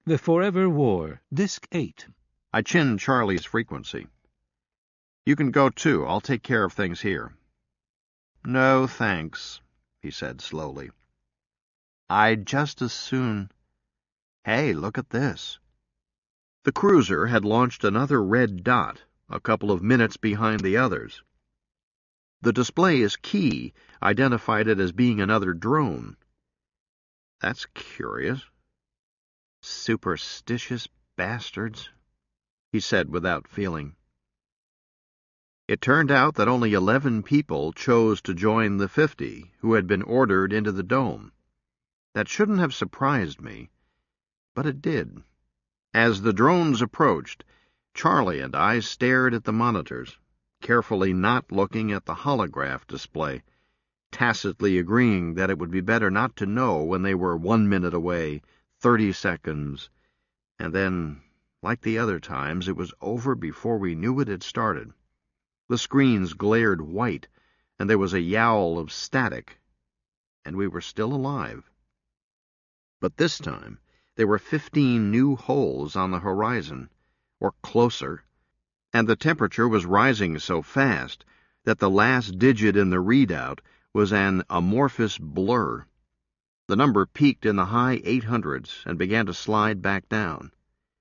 The Forever War, Disc 8. I chinned Charlie's frequency. You can go too. I'll take care of things here. No, thanks, he said slowly. I'd just as soon... Hey, look at this. The cruiser had launched another red dot, a couple of minutes behind the others. The display as key identified it as being another drone. That's curious. Superstitious bastards, he said without feeling. It turned out that only 11 people chose to join the 50 who had been ordered into the dome. That shouldn't have surprised me, but it did. As the drones approached, Charlie and I stared at the monitors, carefully not looking at the holograph display, tacitly agreeing that it would be better not to know when they were 1 minute away, 30 seconds, and then, like the other times, it was over before we knew it had started. The screens glared white, and there was a yowl of static, and we were still alive. But this time, there were 15 new holes on the horizon, or closer, and the temperature was rising so fast that the last digit in the readout was an amorphous blur. The number peaked in the high 800s and began to slide back down.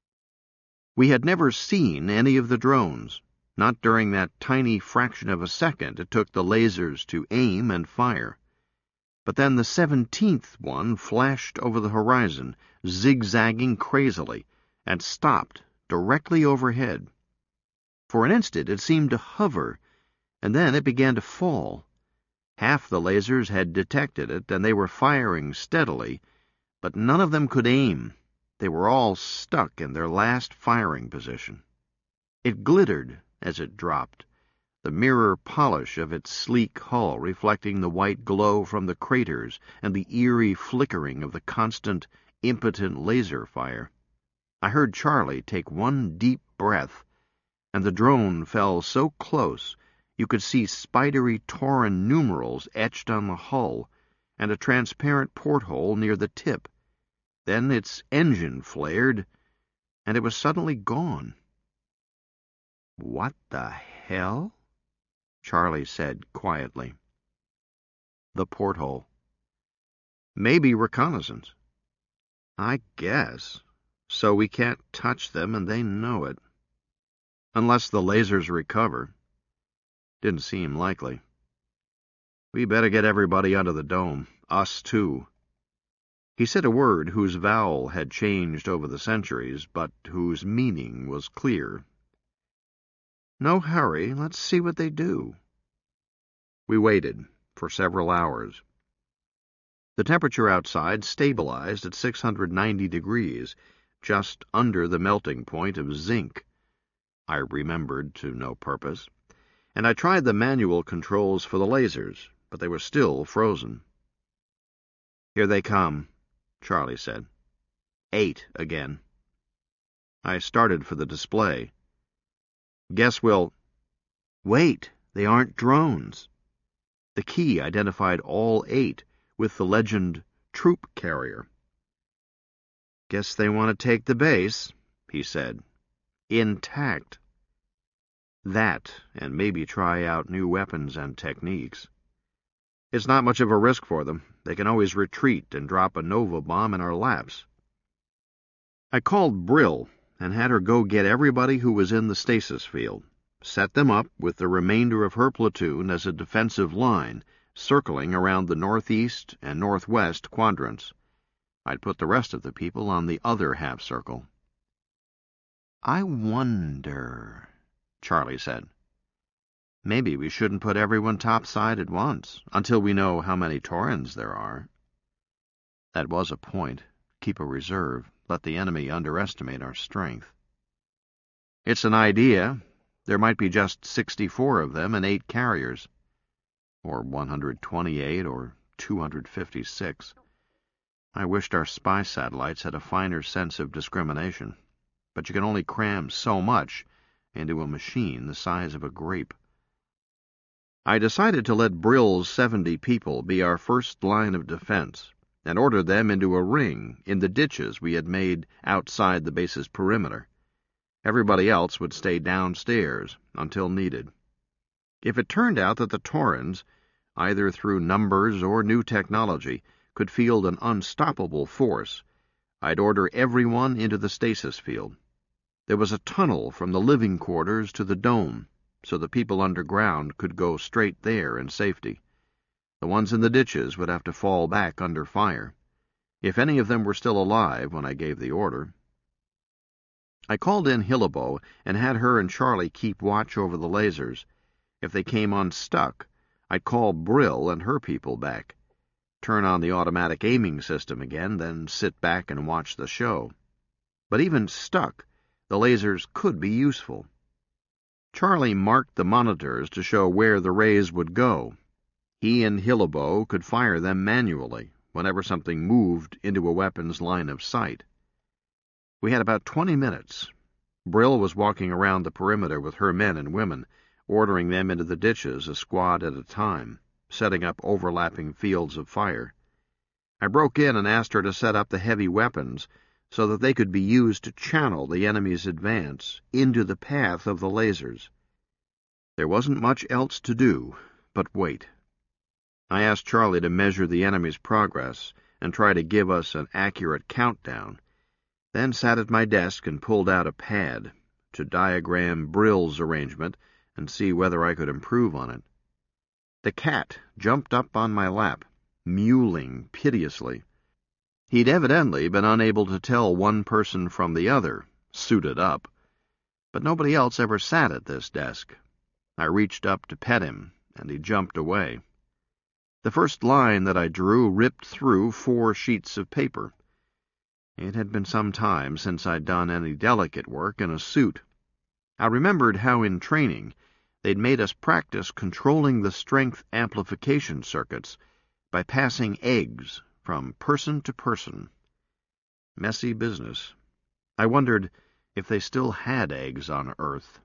We had never seen any of the drones, not during that tiny fraction of a second it took the lasers to aim and fire. But then the 17th one flashed over the horizon, zigzagging crazily, and stopped directly overhead. For an instant it seemed to hover, and then it began to fall. Half the lasers had detected it, and they were firing steadily, but none of them could aim. They were all stuck in their last firing position. It glittered as it dropped, the mirror polish of its sleek hull reflecting the white glow from the craters and the eerie flickering of the constant, impotent laser fire. I heard Charlie take one deep breath, and the drone fell so close you could see spidery Tauran numerals etched on the hull and a transparent porthole near the tip. Then its engine flared, and it was suddenly gone. "What the hell?" Charlie said quietly. The porthole. "Maybe reconnaissance." "I guess. So we can't touch them and they know it. Unless the lasers recover. Didn't seem likely. We better get everybody under the dome. Us too." He said a word whose vowel had changed over the centuries, but whose meaning was clear. "No hurry. Let's see what they do." We waited for several hours. The temperature outside stabilized at 690 degrees, just under the melting point of zinc. I remembered to no purpose, and I tried the manual controls for the lasers, but they were still frozen. "Here they come," Charlie said. 8 again. I started for the display. "Guess we'll..." "Wait, they aren't drones." The key identified all 8 with the legend Troop Carrier. "Guess they want to take the base," he said. "Intact." That, and maybe try out new weapons and techniques. It's not much of a risk for them. They can always retreat and drop a Nova bomb in our laps. I called Brill and had her go get everybody who was in the stasis field, set them up with the remainder of her platoon as a defensive line, circling around the northeast and northwest quadrants. I'd put the rest of the people on the other half-circle. "I wonder," Charlie said. "Maybe we shouldn't put everyone topside at once, until we know how many Taurans there are." That was a point. Keep a reserve. Let the enemy underestimate our strength. "It's an idea. There might be just 64 of them and 8 carriers. Or 128 or 256. I wished our spy satellites had a finer sense of discrimination. But you can only cram so much into a machine the size of a grape. I decided to let Brill's 70 people be our first line of defense, and ordered them into a ring in the ditches we had made outside the base's perimeter. Everybody else would stay downstairs until needed. If it turned out that the Taurans, either through numbers or new technology, could field an unstoppable force, I'd order everyone into the stasis field. There was a tunnel from the living quarters to the dome, so the people underground could go straight there in safety. The ones in the ditches would have to fall back under fire, if any of them were still alive when I gave the order. I called in Hillebo and had her and Charlie keep watch over the lasers. If they came unstuck, I'd call Brill and her people back, turn on the automatic aiming system again, then sit back and watch the show. But even stuck, the lasers could be useful. Charlie marked the monitors to show where the rays would go. He and Hillebo could fire them manually whenever something moved into a weapon's line of sight. We had about 20 minutes. Brill was walking around the perimeter with her men and women, ordering them into the ditches a squad at a time, setting up overlapping fields of fire. I broke in and asked her to set up the heavy weapons so that they could be used to channel the enemy's advance into the path of the lasers. There wasn't much else to do but wait. I asked Charlie to measure the enemy's progress and try to give us an accurate countdown, then sat at my desk and pulled out a pad to diagram Brill's arrangement and see whether I could improve on it. The cat jumped up on my lap, mewling piteously. He'd evidently been unable to tell one person from the other, suited up, but nobody else ever sat at this desk. I reached up to pet him, and he jumped away. The first line that I drew ripped through 4 sheets of paper. It had been some time since I'd done any delicate work in a suit. I remembered how in training they'd made us practice controlling the strength amplification circuits by passing eggs from person to person. Messy business. I wondered if they still had eggs on Earth.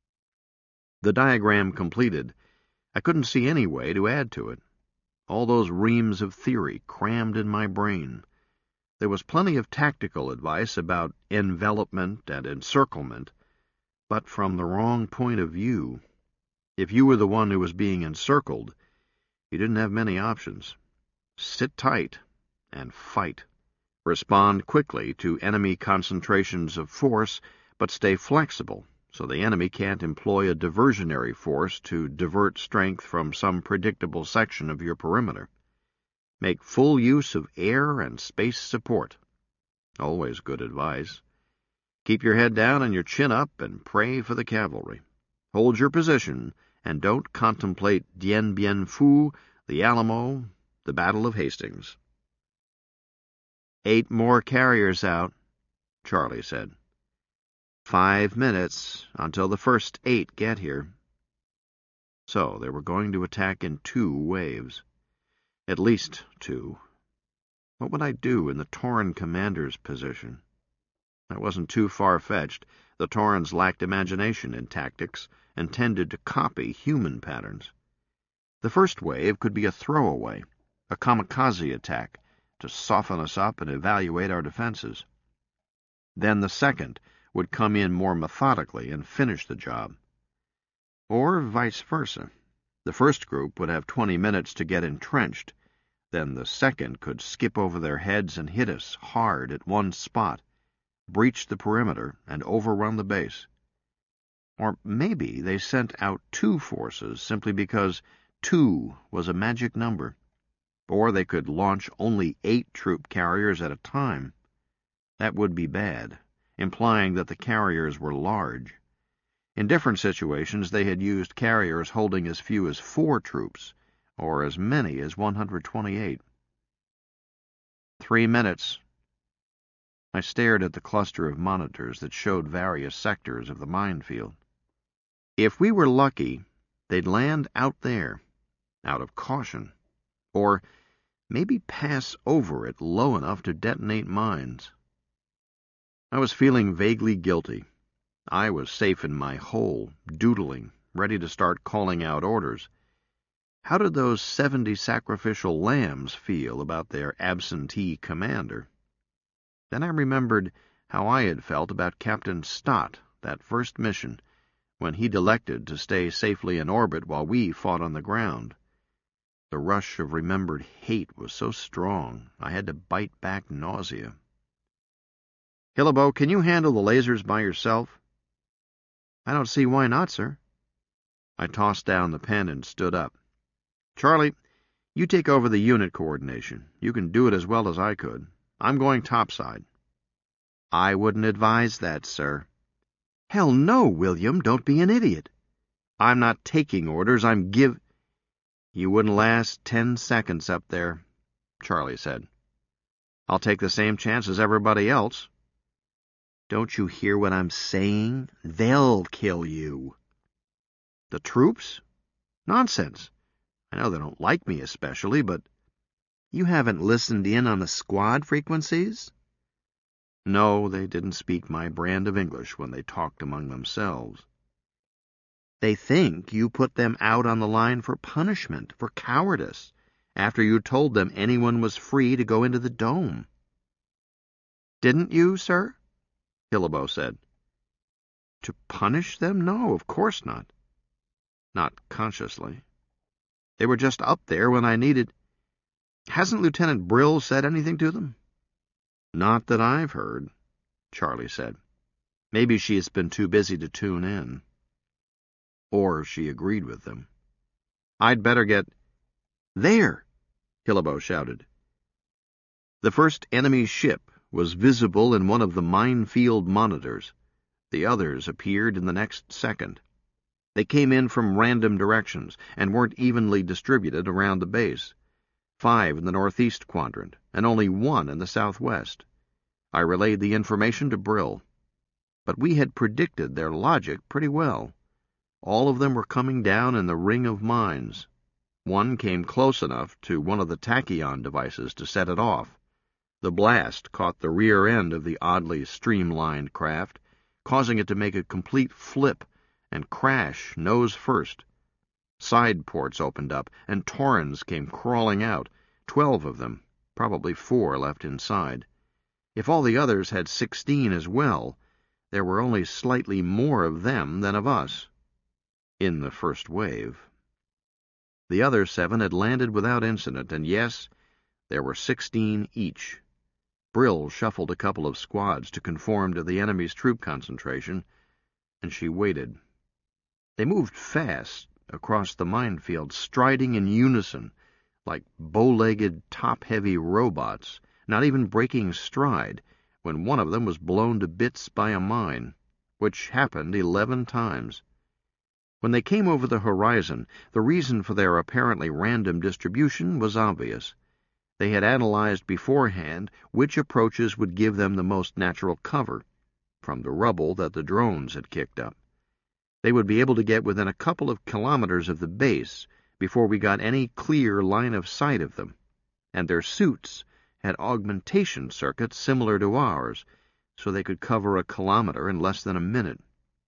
The diagram completed, I couldn't see any way to add to it. All those reams of theory crammed in my brain. There was plenty of tactical advice about envelopment and encirclement, but from the wrong point of view. If you were the one who was being encircled, you didn't have many options. Sit tight and fight. Respond quickly to enemy concentrations of force, but stay flexible, so the enemy can't employ a diversionary force to divert strength from some predictable section of your perimeter. Make full use of air and space support. Always good advice. Keep your head down and your chin up and pray for the cavalry. Hold your position and don't contemplate Dien Bien Phu, the Alamo, the Battle of Hastings. 8 more carriers out, Charlie said. 5 minutes until the first 8 get here. So they were going to attack in 2 waves. At least 2. What would I do in the Tauran commander's position? That wasn't too far-fetched. The Taurans lacked imagination in tactics and tended to copy human patterns. The first wave could be a throwaway, a kamikaze attack, to soften us up and evaluate our defenses. Then the second would come in more methodically and finish the job. Or vice versa. The first group would have 20 minutes to get entrenched. Then the second could skip over their heads and hit us hard at one spot, breach the perimeter, and overrun the base. Or maybe they sent out 2 forces simply because 2 was a magic number. Or they could launch only 8 troop carriers at a time. That would be bad, implying that the carriers were large. In different situations, they had used carriers holding as few as 4 troops, or as many as 128. 3 minutes. I stared at the cluster of monitors that showed various sectors of the minefield. If we were lucky, they'd land out there, out of caution, or maybe pass over it low enough to detonate mines. I was feeling vaguely guilty. I was safe in my hole, doodling, ready to start calling out orders. How did those 70 sacrificial lambs feel about their absentee commander? Then I remembered how I had felt about Captain Stott that first mission, when he'd elected to stay safely in orbit while we fought on the ground. The rush of remembered hate was so strong, I had to bite back nausea. Hillebo, can you handle the lasers by yourself? I don't see why not, sir. I tossed down the pen and stood up. Charlie, you take over the unit coordination. You can do it as well as I could. I'm going topside. I wouldn't advise that, sir. Hell no, William, don't be an idiot. I'm not taking orders, You wouldn't last 10 seconds up there, Charlie said. I'll take the same chance as everybody else. Don't you hear what I'm saying? They'll kill you. The troops? Nonsense. I know they don't like me especially, but you haven't listened in on the squad frequencies? No, they didn't speak my brand of English when they talked among themselves. They think you put them out on the line for punishment, for cowardice, after you told them anyone was free to go into the dome. Didn't you, sir? Hillebo said. To punish them? No, of course not. Not consciously. They were just up there when I needed... Hasn't Lieutenant Brill said anything to them? Not that I've heard, Charlie said. Maybe she has been too busy to tune in. Or she agreed with them. I'd better get... There! Hillebo shouted. The first enemy ship was visible in one of the minefield monitors. The others appeared in the next second. They came in from random directions and weren't evenly distributed around the base. 5 in the northeast quadrant, and only 1 in the southwest. I relayed the information to Brill. But we had predicted their logic pretty well. All of them were coming down in the ring of mines. One came close enough to one of the tachyon devices to set it off. The blast caught the rear end of the oddly streamlined craft, causing it to make a complete flip and crash nose first. Side ports opened up, and Torrens came crawling out, 12 of them, probably 4 left inside. If all the others had 16 as well, there were only slightly more of them than of us. In the first wave. The other 7 had landed without incident, and yes, there were 16 each. Brill shuffled a couple of squads to conform to the enemy's troop concentration, and she waited. They moved fast across the minefield, striding in unison, like bow-legged, top-heavy robots, not even breaking stride, when one of them was blown to bits by a mine, which happened 11 times. When they came over the horizon, the reason for their apparently random distribution was obvious. They had analyzed beforehand which approaches would give them the most natural cover, from the rubble that the drones had kicked up. They would be able to get within a couple of kilometers of the base before we got any clear line of sight of them, and their suits had augmentation circuits similar to ours, so they could cover a kilometer in less than a minute.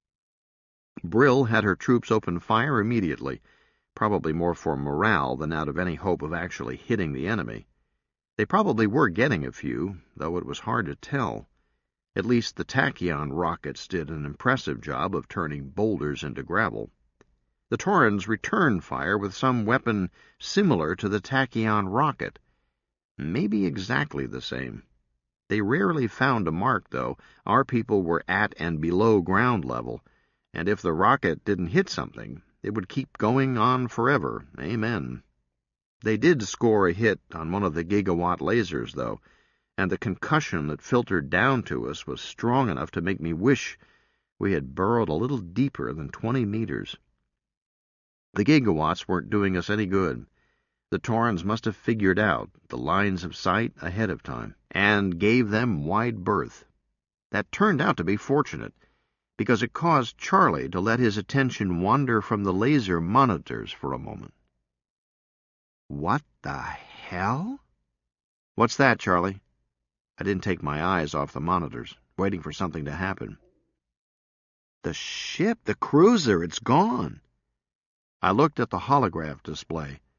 Brill had her troops open fire immediately, probably more for morale than out of any hope of actually hitting the enemy. They probably were getting a few, though it was hard to tell. At least the tachyon rockets did an impressive job of turning boulders into gravel. The Torrens returned fire with some weapon similar to the tachyon rocket. Maybe exactly the same. They rarely found a mark, though. Our people were at and below ground level, and if the rocket didn't hit something, it would keep going on forever. Amen. They did score a hit on one of the gigawatt lasers, though, and the concussion that filtered down to us was strong enough to make me wish we had burrowed a little deeper than 20 meters. The gigawatts weren't doing us any good. The Torrens must have figured out the lines of sight ahead of time, and gave them wide berth. That turned out to be fortunate, because it caused Charlie to let his attention wander from the laser monitors for a moment. What the hell? What's that, Charlie? I didn't take my eyes off the monitors, waiting for something to happen. The ship, the cruiser, it's gone. I looked at the holograph display.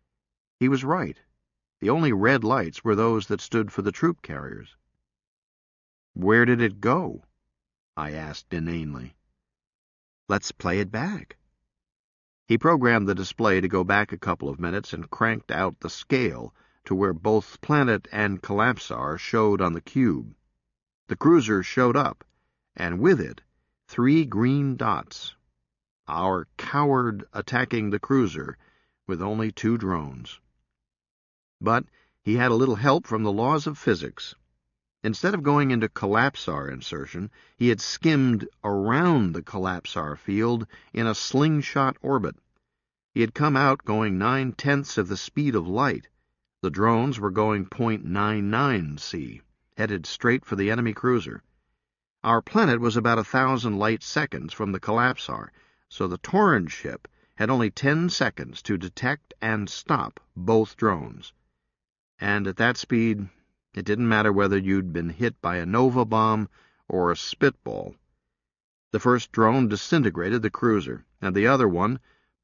He was right. The only red lights were those that stood for the troop carriers. "Where did it go?" I asked inanely. "Let's play it back." He programmed the display to go back a couple of minutes and cranked out the scale to where both planet and collapsar showed on the cube. The cruiser showed up, and with it, 3 green dots. Our coward attacking the cruiser with only 2 drones. But he had a little help from the laws of physics. Instead of going into collapsar insertion, he had skimmed around the collapsar field in a slingshot orbit. He had come out going 9/10 of the speed of light. The drones were going 0.99 C, headed straight for the enemy cruiser. Our planet was about 1,000 light seconds from the collapsar, so the Torrens ship had only 10 seconds to detect and stop both drones. And at that speed, it didn't matter whether you'd been hit by a Nova bomb or a spitball. The first drone disintegrated the cruiser, and the other one,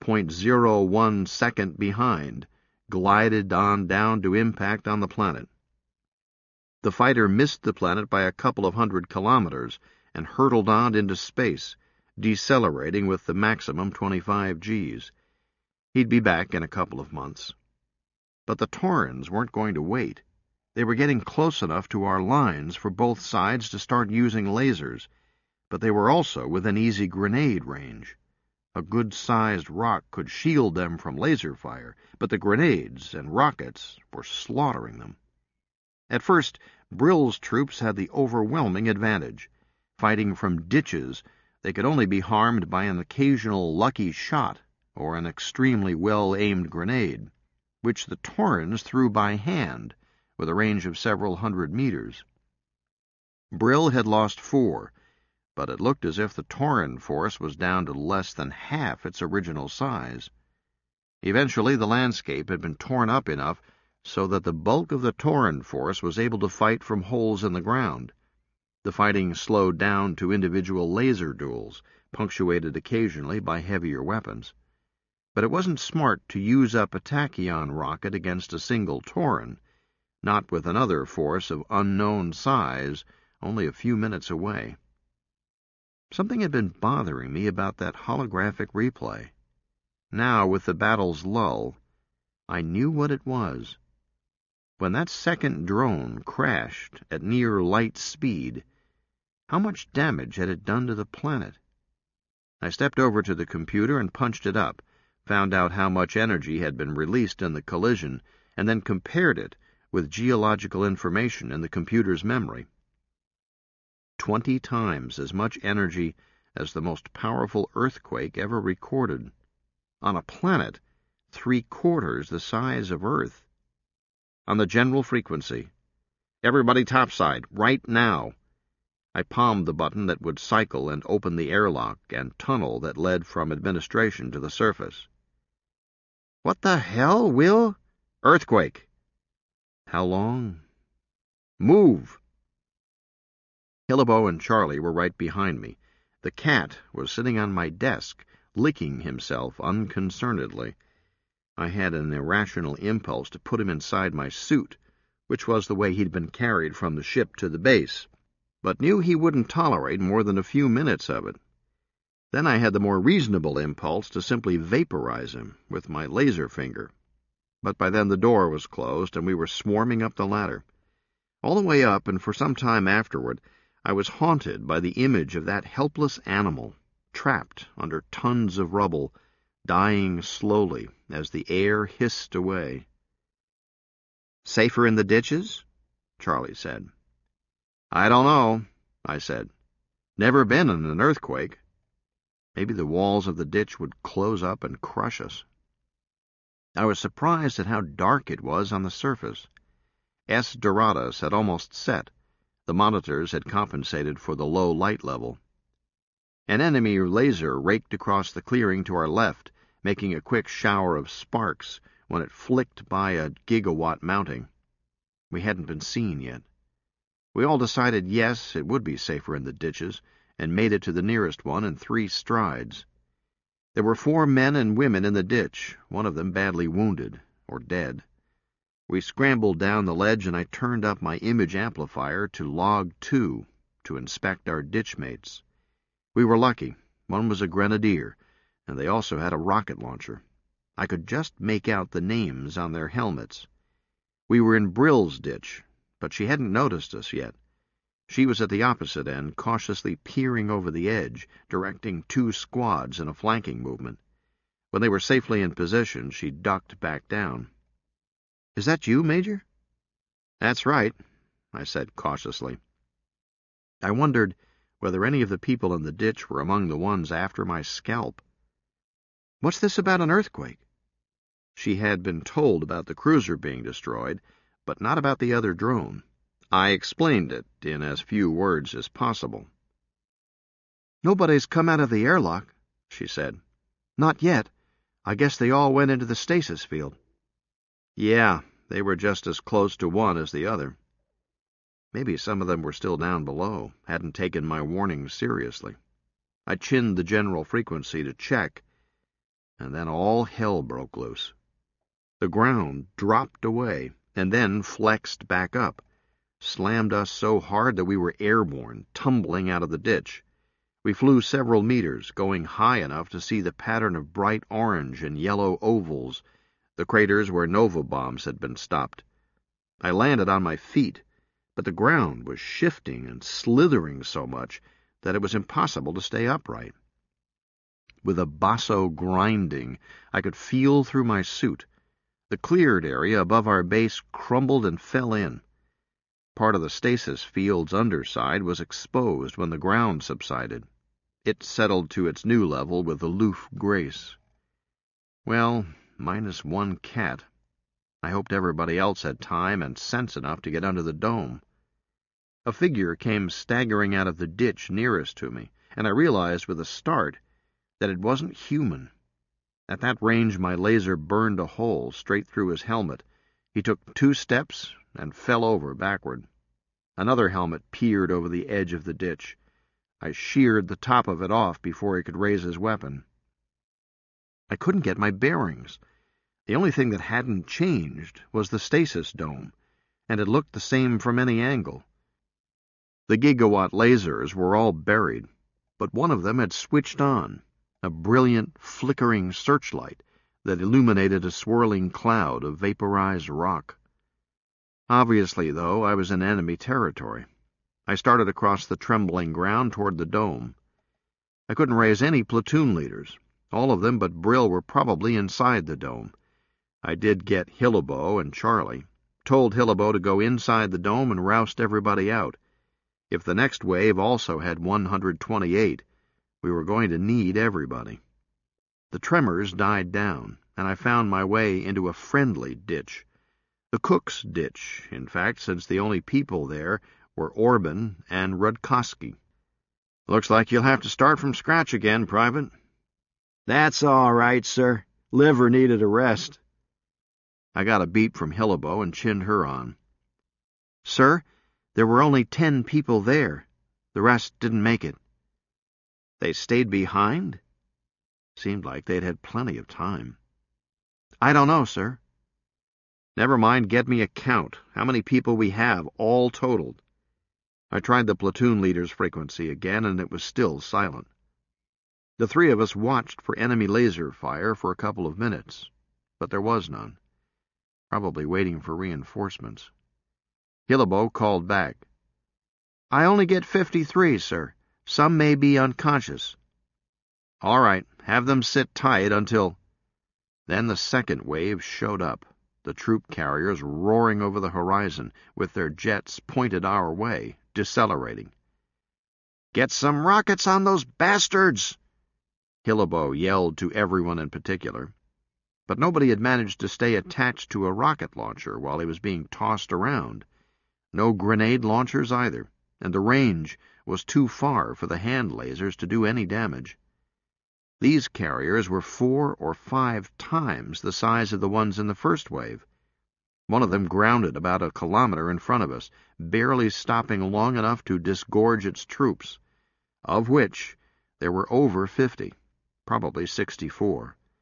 0.01 second behind, glided on down to impact on the planet. The fighter missed the planet by a couple of 100 kilometers and hurtled on into space, decelerating with the maximum 25 Gs. He'd be back in a couple of months. But the Torrens weren't going to wait. They were getting close enough to our lines for both sides to start using lasers, but they were also within easy grenade range. A good-sized rock could shield them from laser fire, but the grenades and rockets were slaughtering them. At first, Brill's troops had the overwhelming advantage. Fighting from ditches, they could only be harmed by an occasional lucky shot or an extremely well-aimed grenade, which the Torrens threw by hand, with a range of several hundred meters. Brill had lost 4, but it looked as if the Torren force was down to less than half its original size. Eventually, the landscape had been torn up enough so that the bulk of the Torren force was able to fight from holes in the ground. The fighting slowed down to individual laser duels, punctuated occasionally by heavier weapons. But it wasn't smart to use up a tachyon rocket against a single Torren, not with another force of unknown size only a few minutes away. Something had been bothering me about that holographic replay. Now, with the battle's lull, I knew what it was. When that second drone crashed at near light speed, how much damage had it done to the planet? I stepped over to the computer and punched it up, found out how much energy had been released in the collision, and then compared it with geological information in the computer's memory. 20 times as much energy as the most powerful earthquake ever recorded, on a planet 3/4 the size of Earth. On the general frequency, "Everybody topside, right now." I palmed the button that would cycle and open the airlock and tunnel that led from administration to the surface. "What the hell, Will?" "Earthquake." "How long?" "Move." Hillebo and Charlie were right behind me. The cat was sitting on my desk, licking himself unconcernedly. I had an irrational impulse to put him inside my suit, which was the way he'd been carried from the ship to the base, but knew he wouldn't tolerate more than a few minutes of it. Then I had the more reasonable impulse to simply vaporize him with my laser finger. But by then the door was closed, and we were swarming up the ladder. All the way up, and for some time afterward, I was haunted by the image of that helpless animal, trapped under tons of rubble, dying slowly as the air hissed away. "Safer in the ditches?" Charlie said. "I don't know," I said. "Never been in an earthquake. Maybe the walls of the ditch would close up and crush us." I was surprised at how dark it was on the surface. S. Doradus had almost set. The monitors had compensated for the low light level. An enemy laser raked across the clearing to our left, making a quick shower of sparks when it flicked by a gigawatt mounting. We hadn't been seen yet. We all decided yes, it would be safer in the ditches, and made it to the nearest one in 3 strides. There were 4 men and women in the ditch, one of them badly wounded, or dead. We scrambled down the ledge, and I turned up my image amplifier to log 2 to inspect our ditch mates. We were lucky. One was a grenadier, and they also had a rocket launcher. I could just make out the names on their helmets. We were in Brill's ditch, but she hadn't noticed us yet. She was at the opposite end, cautiously peering over the edge, directing 2 squads in a flanking movement. When they were safely in position, she ducked back down. "Is that you, Major?" "That's right," I said cautiously. I wondered whether any of the people in the ditch were among the ones after my scalp. "What's this about an earthquake?" She had been told about the cruiser being destroyed, but not about the other drone. I explained it in as few words as possible. "Nobody's come out of the airlock," she said. "Not yet. I guess they all went into the stasis field." "Yeah, they were just as close to one as the other. Maybe some of them were still down below, hadn't taken my warning seriously." I chinned the general frequency to check, and then all hell broke loose. The ground dropped away, and then flexed back up, slammed us so hard that we were airborne, tumbling out of the ditch. We flew several meters, going high enough to see the pattern of bright orange and yellow ovals, the craters where Nova bombs had been stopped. I landed on my feet, but the ground was shifting and slithering so much that it was impossible to stay upright. With a basso grinding, I could feel through my suit. The cleared area above our base crumbled and fell in. Part of the stasis field's underside was exposed when the ground subsided. It settled to its new level with aloof grace. Well, minus one cat. I hoped everybody else had time and sense enough to get under the dome. A figure came staggering out of the ditch nearest to me, and I realized with a start that it wasn't human. At that range, my laser burned a hole straight through his helmet. He took 2 steps and fell over backward. Another helmet peered over the edge of the ditch. I sheared the top of it off before he could raise his weapon. I couldn't get my bearings. The only thing that hadn't changed was the stasis dome, and it looked the same from any angle. The gigawatt lasers were all buried, but one of them had switched on, a brilliant, flickering searchlight that illuminated a swirling cloud of vaporized rock. Obviously, though, I was in enemy territory. I started across the trembling ground toward the dome. I couldn't raise any platoon leaders. All of them but Brill were probably inside the dome. I did get Hillebo and Charlie. Told Hillebo to go inside the dome and roust everybody out. If the next wave also had 128, we were going to need everybody. The tremors died down, and I found my way into a friendly ditch. The cook's ditch, in fact, since the only people there were Orban and Rudkowski. "Looks like you'll have to start from scratch again, Private." "That's all right, sir. Liver needed a rest." I got a beep from Hillebo and chinned her on. "Sir, there were only 10 people there. The rest didn't make it." "They stayed behind?" Seemed like they'd had plenty of time. "I don't know, sir." "Never mind, get me a count. How many people we have, all totaled?" I tried the platoon leader's frequency again, and it was still silent. The 3 of us watched for enemy laser fire for a couple of minutes, but there was none. Probably waiting for reinforcements. Hillebo called back. "I only get 53, sir. Some may be unconscious." "All right, have them sit tight until—" Then the second wave showed up, the troop carriers roaring over the horizon, with their jets pointed our way, decelerating. "Get some rockets on those bastards!" Hillebo yelled to everyone in particular. But nobody had managed to stay attached to a rocket launcher while he was being tossed around. No grenade launchers either, and the range was too far for the hand lasers to do any damage. These carriers were 4 or 5 times the size of the ones in the first wave. One of them grounded about a kilometer in front of us, barely stopping long enough to disgorge its troops, of which there were over 50, probably 64.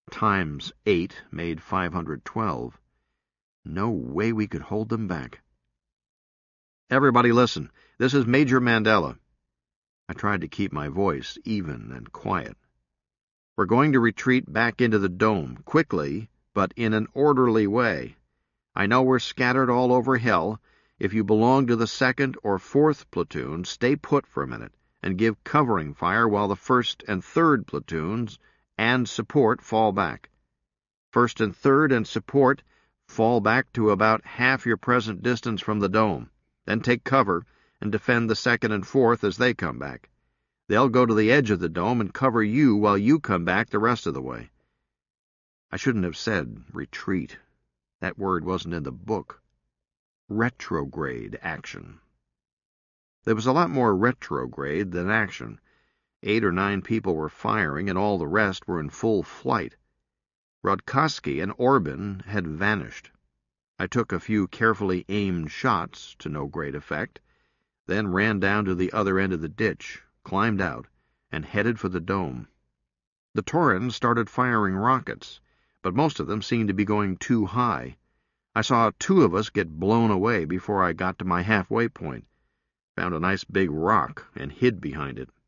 times 8 made 512. No way we could hold them back. Everybody listen. This is Major Mandela. I tried to keep my voice even and quiet. We're going to retreat back into the dome, quickly, but in an orderly way. I know we're scattered all over hell. If you belong to the 2nd or 4th platoon, stay put for a minute and give covering fire while the 1st and 3rd platoons and support fall back. 1st and 3rd and support fall back to about half your present distance from the dome. Then take cover and defend the 2nd and 4th as they come back. They'll go to the edge of the dome and cover you while you come back the rest of the way. I shouldn't have said retreat. That word wasn't in the book. Retrograde action. There was a lot more retrograde than action. 8 or 9 people were firing, and all the rest were in full flight. Rodkowski and Orban had vanished. I took a few carefully aimed shots, to no great effect, then ran down to the other end of the ditch, climbed out, and headed for the dome. The Torrens started firing rockets, but most of them seemed to be going too high. I saw 2 of us get blown away before I got to my halfway point, found a nice big rock, and hid behind it.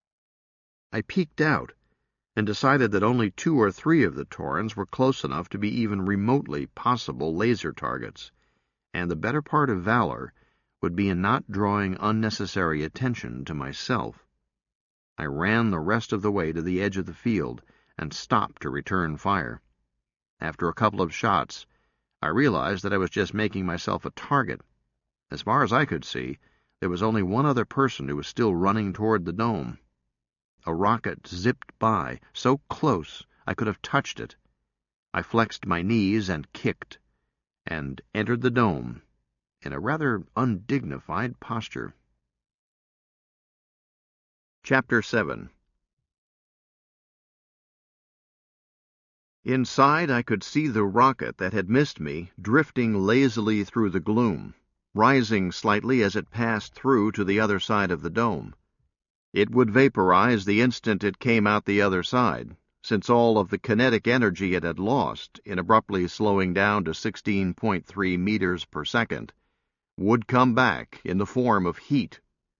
I peeked out and decided that only 2 or 3 of the Torrens were close enough to be even remotely possible laser targets, and the better part of valor would be in not drawing unnecessary attention to myself. I ran the rest of the way to the edge of the field and stopped to return fire. After a couple of shots, I realized that I was just making myself a target. As far as I could see, there was only one other person who was still running toward the dome. A rocket zipped by, so close I could have touched it. I flexed my knees and kicked, and entered the dome in a rather undignified posture. Chapter 7. Inside, I could see the rocket that had missed me drifting lazily through the gloom, rising slightly as it passed through to the other side of the dome. It would vaporize the instant it came out the other side, since all of the kinetic energy it had lost, in abruptly slowing down to 16.3 meters per second, would come back in the form of heat.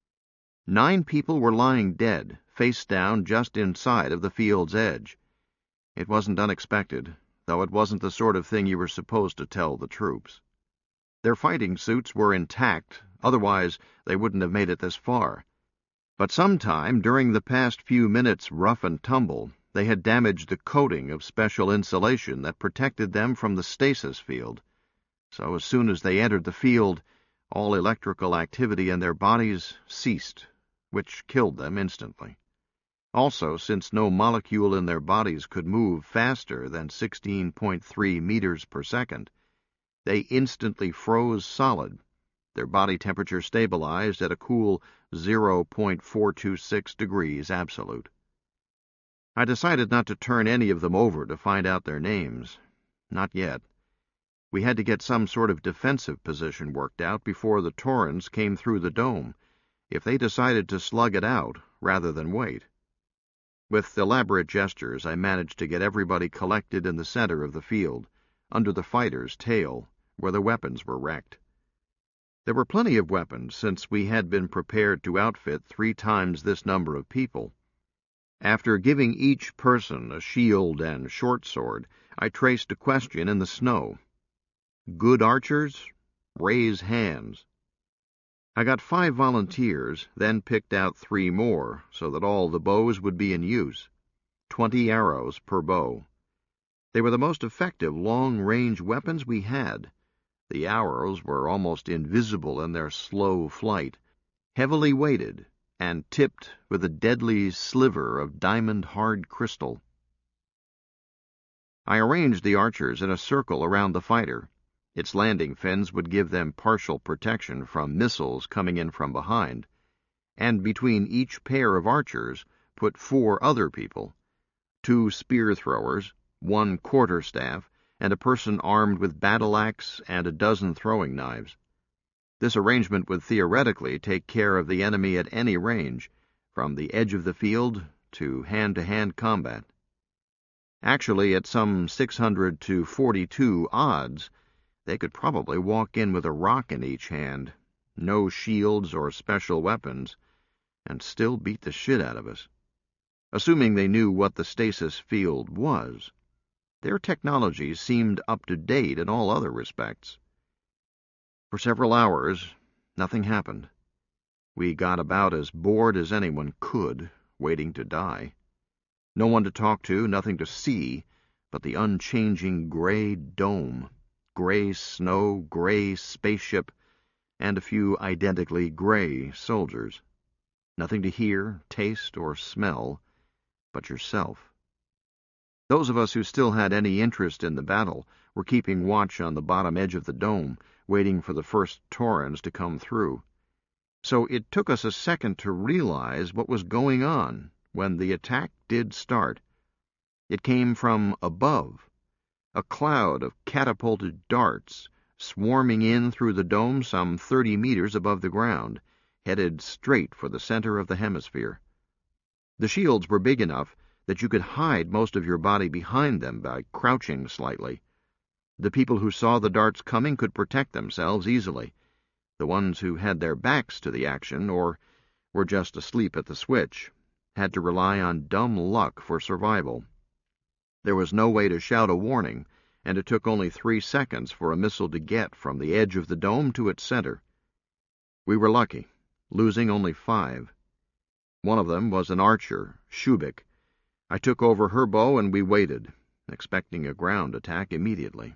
9 people were lying dead, face down just inside of the field's edge. It wasn't unexpected, though it wasn't the sort of thing you were supposed to tell the troops. Their fighting suits were intact, otherwise they wouldn't have made it this far. But sometime during the past few minutes' rough and tumble, they had damaged the coating of special insulation that protected them from the stasis field. So as soon as they entered the field, all electrical activity in their bodies ceased, which killed them instantly. Also, since no molecule in their bodies could move faster than 16.3 meters per second, they instantly froze solid, their body temperature stabilized at a cool 0.426 degrees absolute. I decided not to turn any of them over to find out their names. Not yet. We had to get some sort of defensive position worked out before the Torrens came through the dome, if they decided to slug it out rather than wait. With elaborate gestures, I managed to get everybody collected in the center of the field, under the fighter's tail, where the weapons were wrecked. There were plenty of weapons, since we had been prepared to outfit 3 times this number of people. After giving each person a shield and short sword, I traced a question in the snow. Good archers? Raise hands. I got 5 volunteers, then picked out 3 more, so that all the bows would be in use. 20 arrows per bow. They were the most effective long-range weapons we had. The arrows were almost invisible in their slow flight, heavily weighted, and tipped with a deadly sliver of diamond-hard crystal. I arranged the archers in a circle around the fighter. Its landing fins would give them partial protection from missiles coming in from behind, and between each pair of archers put 4 other people, 2 spear throwers, 1 quarterstaff, and a person armed with battle axe and a dozen throwing knives. This arrangement would theoretically take care of the enemy at any range, from the edge of the field to hand-combat. Actually, at some 600 to 42 odds, they could probably walk in with a rock in each hand, no shields or special weapons, and still beat the shit out of us. Assuming they knew what the stasis field was. Their technology seemed up to date in all other respects. For several hours, nothing happened. We got about as bored as anyone could, waiting to die. No one to talk to, nothing to see, but the unchanging gray dome, gray snow, gray spaceship, and a few identically gray soldiers. Nothing to hear, taste, or smell, but yourself. Those of us who still had any interest in the battle were keeping watch on the bottom edge of the dome, waiting for the first Taurens to come through. So it took us a second to realize what was going on when the attack did start. It came from above, a cloud of catapulted darts swarming in through the dome some 30 meters above the ground, headed straight for the center of the hemisphere. The shields were big enough that you could hide most of your body behind them by crouching slightly. The people who saw the darts coming could protect themselves easily. The ones who had their backs to the action, or were just asleep at the switch, had to rely on dumb luck for survival. There was no way to shout a warning, and it took only 3 seconds for a missile to get from the edge of the dome to its center. We were lucky, losing only 5. One of them was an archer, Shubik. I took over her bow and we waited, expecting a ground attack immediately.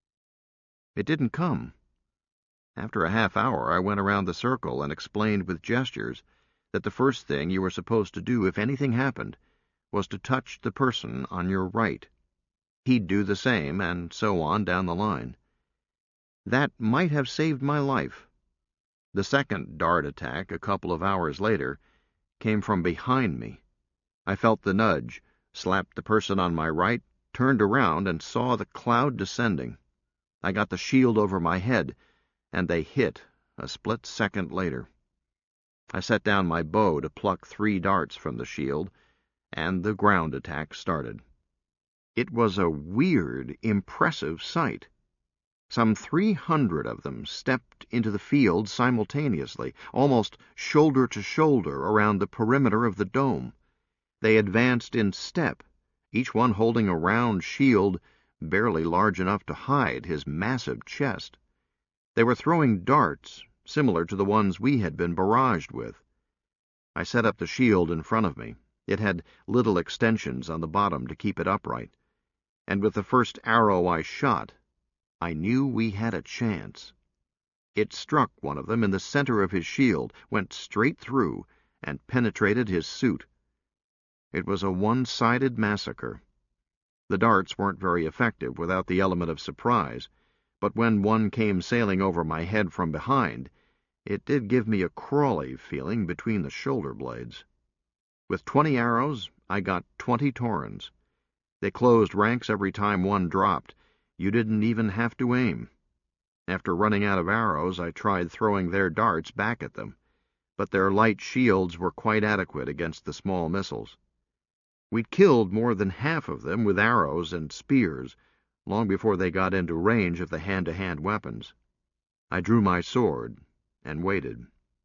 It didn't come. After a half hour, I went around the circle and explained with gestures that the first thing you were supposed to do if anything happened was to touch the person on your right. He'd do the same, and so on down the line. That might have saved my life. The second dart attack, a couple of hours later, came from behind me. I felt the nudge, slapped the person on my right, turned around, and saw the cloud descending. I got the shield over my head, and they hit a split second later. I set down my bow to pluck 3 darts from the shield, and the ground attack started. It was a weird, impressive sight. Some 300 of them stepped into the field simultaneously, almost shoulder to shoulder around the perimeter of the dome. They advanced in step, each one holding a round shield barely large enough to hide his massive chest. They were throwing darts, similar to the ones we had been barraged with. I set up the shield in front of me. It had little extensions on the bottom to keep it upright. And with the first arrow I shot, I knew we had a chance. It struck one of them in the center of his shield, went straight through, and penetrated his suit. It was a one-sided massacre. The darts weren't very effective without the element of surprise, but when one came sailing over my head from behind, it did give me a crawly feeling between the shoulder blades. With 20 arrows, I got 20 Taurens. They closed ranks every time one dropped. You didn't even have to aim. After running out of arrows, I tried throwing their darts back at them, but their light shields were quite adequate against the small missiles. We'd killed more than half of them with arrows and spears, long before they got into range of the hand-to-hand weapons. I drew my sword and waited.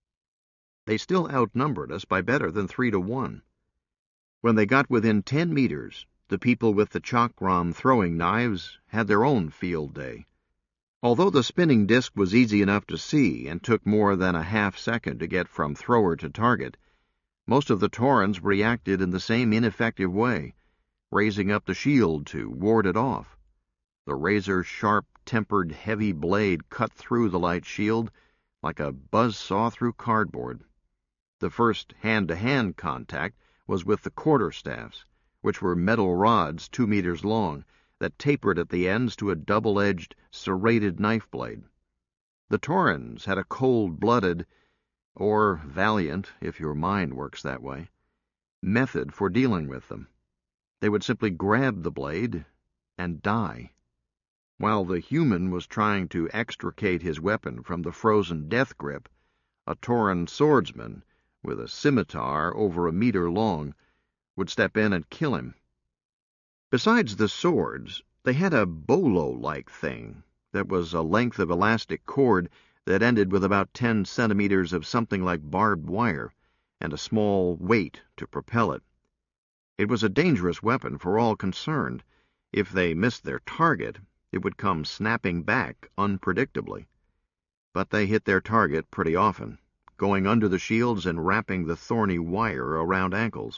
They still outnumbered us by better than 3 to 1. When they got within 10 meters, the people with the chakram throwing knives had their own field day. Although the spinning disc was easy enough to see and took more than a half-second to get from thrower to target, most of the Taurens reacted in the same ineffective way, raising up the shield to ward it off. The razor-sharp, tempered, heavy blade cut through the light shield like a buzzsaw through cardboard. The first hand-to-hand contact was with the quarterstaffs, which were metal rods 2 meters long that tapered at the ends to a double-edged, serrated knife blade. The Taurens had a cold-blooded, or valiant, if your mind works that way, method for dealing with them. They would simply grab the blade and die. While the human was trying to extricate his weapon from the frozen death grip, a Tauren swordsman, with a scimitar over 1 meter long, would step in and kill him. Besides the swords, they had a bolo-like thing that was a length of elastic cord that ended with about 10 centimeters of something like barbed wire, and a small weight to propel it. It was a dangerous weapon for all concerned. If they missed their target, it would come snapping back unpredictably. But they hit their target pretty often, going under the shields and wrapping the thorny wire around ankles.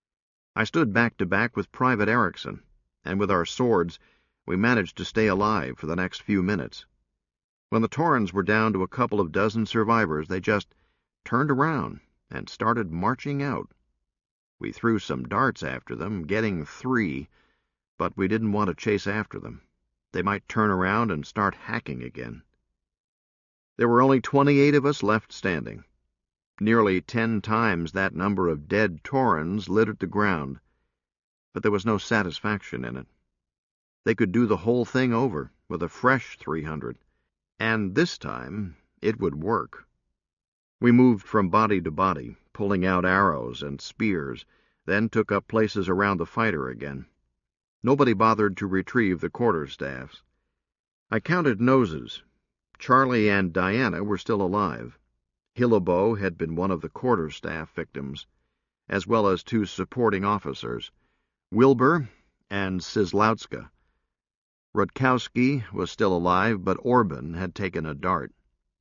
I stood back to back with Private Erickson, and with our swords, we managed to stay alive for the next few minutes. When the Taurens were down to a couple of dozen survivors, they just turned around and started marching out. We threw some darts after them, getting 3, but we didn't want to chase after them. They might turn around and start hacking again. There were only 28 of us left standing. Nearly 10 times that number of dead Taurens littered the ground, but there was no satisfaction in it. They could do the whole thing over with a fresh 300, and this time it would work. We moved from body to body, pulling out arrows and spears, then took up places around the fighter again. Nobody bothered to retrieve the quarterstaffs. I counted noses. Charlie and Diana were still alive. Hilleboe had been one of the quarterstaff victims, as well as 2 supporting officers, Wilbur and Cislouska. Rutkowski was still alive, but Orban had taken a dart.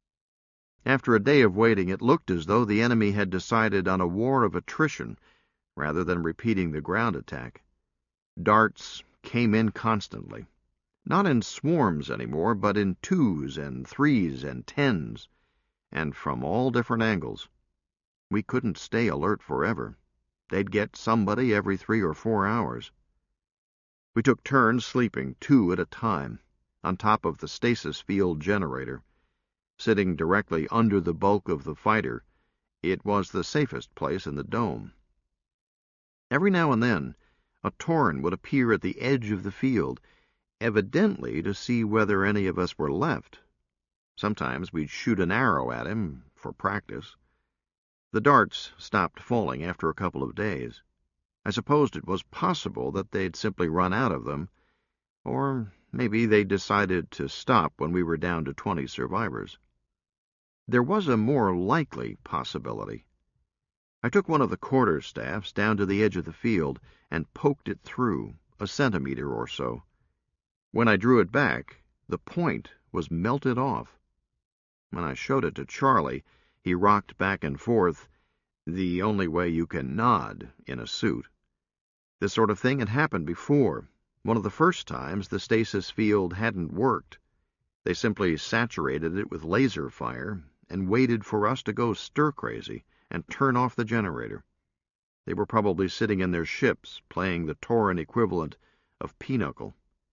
After a day of waiting, it looked as though the enemy had decided on a war of attrition rather than repeating the ground attack. Darts came in constantly, not in swarms anymore, but in 2s and 3s and 10s, and from all different angles. We couldn't stay alert forever. They'd get somebody every 3 or 4 hours. We took turns sleeping 2 at a time, on top of the stasis field generator. Sitting directly under the bulk of the fighter, it was the safest place in the dome. Every now and then, a Tauren would appear at the edge of the field, evidently to see whether any of us were left. Sometimes we'd shoot an arrow at him for practice. The darts stopped falling after a couple of days. I supposed it was possible that they'd simply run out of them, or maybe they decided to stop when we were down to 20 survivors. There was a more likely possibility. I took one of the quarterstaffs down to the edge of the field and poked it through, a centimeter or so. When I drew it back, the point was melted off. When I showed it to Charlie, he rocked back and forth, the only way you can nod in a suit. This sort of thing had happened before. One of the first times the stasis field hadn't worked. They simply saturated it with laser fire and waited for us to go stir-crazy and turn off the generator. They were probably sitting in their ships, playing the Tauren equivalent of pinochle.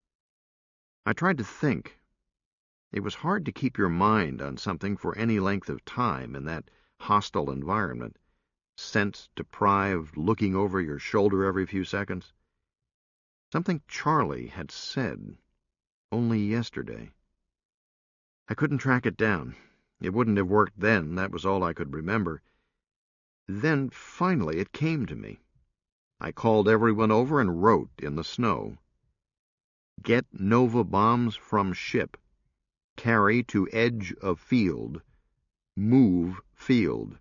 I tried to think. It was hard to keep your mind on something for any length of time in that hostile environment, sense-deprived, looking over your shoulder every few seconds. Something Charlie had said only yesterday. I couldn't track it down. It wouldn't have worked then, that was all I could remember. Then, finally, it came to me. I called everyone over and wrote in the snow. Get Nova bombs from ship. Carry to edge of field. Move field.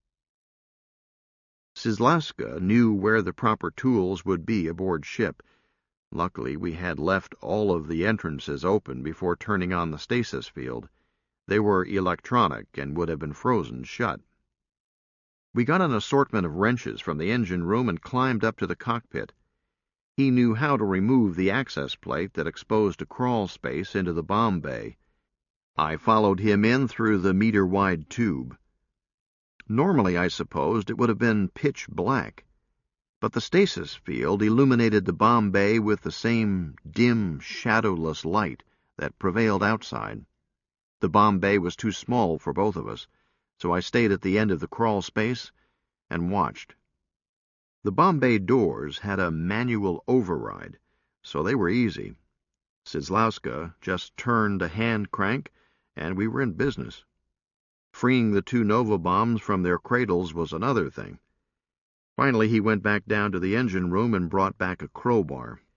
Cislouska knew where the proper tools would be aboard ship. Luckily, we had left all of the entrances open before turning on the stasis field. They were electronic and would have been frozen shut. We got an assortment of wrenches from the engine room and climbed up to the cockpit. He knew how to remove the access plate that exposed a crawl space into the bomb bay. I followed him in through the meter-wide tube. Normally, I supposed, it would have been pitch black, but the stasis field illuminated the bomb bay with the same dim, shadowless light that prevailed outside. The bomb bay was too small for both of us, so I stayed at the end of the crawl space and watched. The bomb bay doors had a manual override, so they were easy. Cislouska just turned a hand crank, and we were in business. Freeing the 2 Nova bombs from their cradles was another thing. Finally, he went back down to the engine room and brought back a crowbar.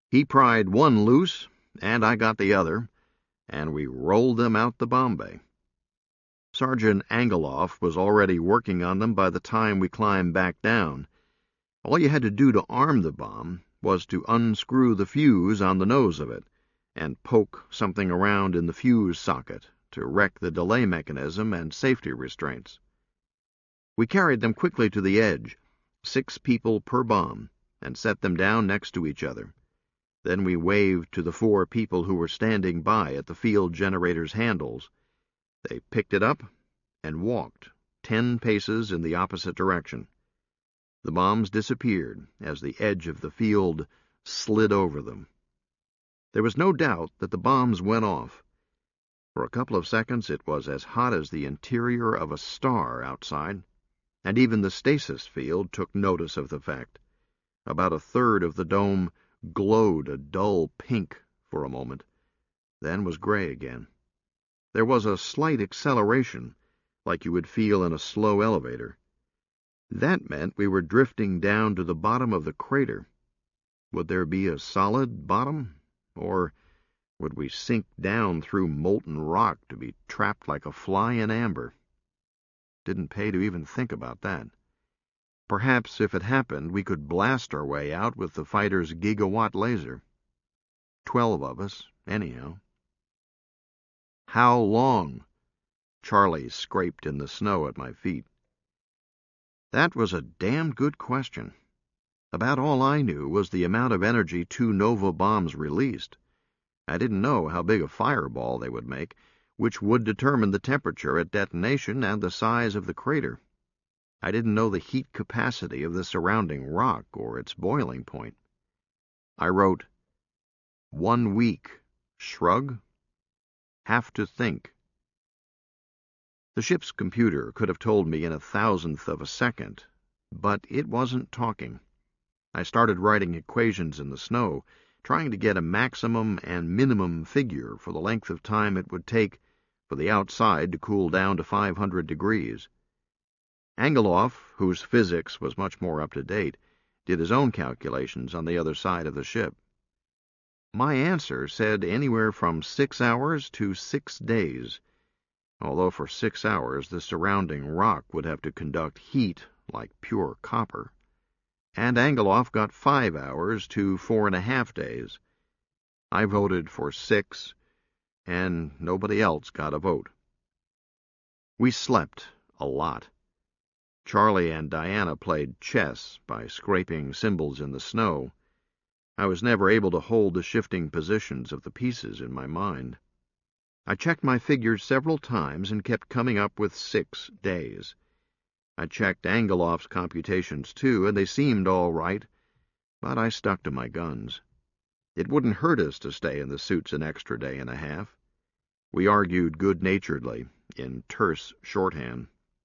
He pried one loose, and I got the other, and we rolled them out the bomb bay. Sergeant Angeloff was already working on them by the time we climbed back down. All you had to do to arm the bomb was to unscrew the fuse on the nose of it and poke something around in the fuse socket to wreck the delay mechanism and safety restraints. We carried them quickly to the edge, 6 people per bomb, and set them down next to each other. Then we waved to the 4 people who were standing by at the field generator's handles. They picked it up and walked 10 paces in the opposite direction. The bombs disappeared as the edge of the field slid over them. There was no doubt that the bombs went off. For a couple of seconds it was as hot as the interior of a star outside, and even the stasis field took notice of the fact. About a third of the dome glowed a dull pink for a moment, then was gray again. There was a slight acceleration, like you would feel in a slow elevator. That meant we were drifting down to the bottom of the crater. Would there be a solid bottom, or would we sink down through molten rock to be trapped like a fly in amber? Didn't pay to even think about that. Perhaps if it happened, we could blast our way out with the fighter's gigawatt laser. 12 of us, anyhow. How long? Charlie scraped in the snow at my feet. That was a damned good question. About all I knew was the amount of energy 2 Nova bombs released. I didn't know how big a fireball they would make, which would determine the temperature at detonation and the size of the crater. I didn't know the heat capacity of the surrounding rock or its boiling point. I wrote, 1 week, shrug, have to think. The ship's computer could have told me in 1,000th of a second, but it wasn't talking. I started writing equations in the snow, trying to get a maximum and minimum figure for the length of time it would take for the outside to cool down to 500 degrees. Angeloff, whose physics was much more up to date, did his own calculations on the other side of the ship. My answer said anywhere from 6 hours to 6 days, although for 6 hours the surrounding rock would have to conduct heat like pure copper. And Angeloff got 5 hours to 4.5 days. I voted for 6, and nobody else got a vote. We slept a lot. Charlie and Diana played chess by scraping symbols in the snow. I was never able to hold the shifting positions of the pieces in my mind. I checked my figures several times and kept coming up with 6 days. I checked Angeloff's computations too, and they seemed all right, but I stuck to my guns. It wouldn't hurt us to stay in the suits an extra day and a half. We argued good-naturedly, in terse shorthand.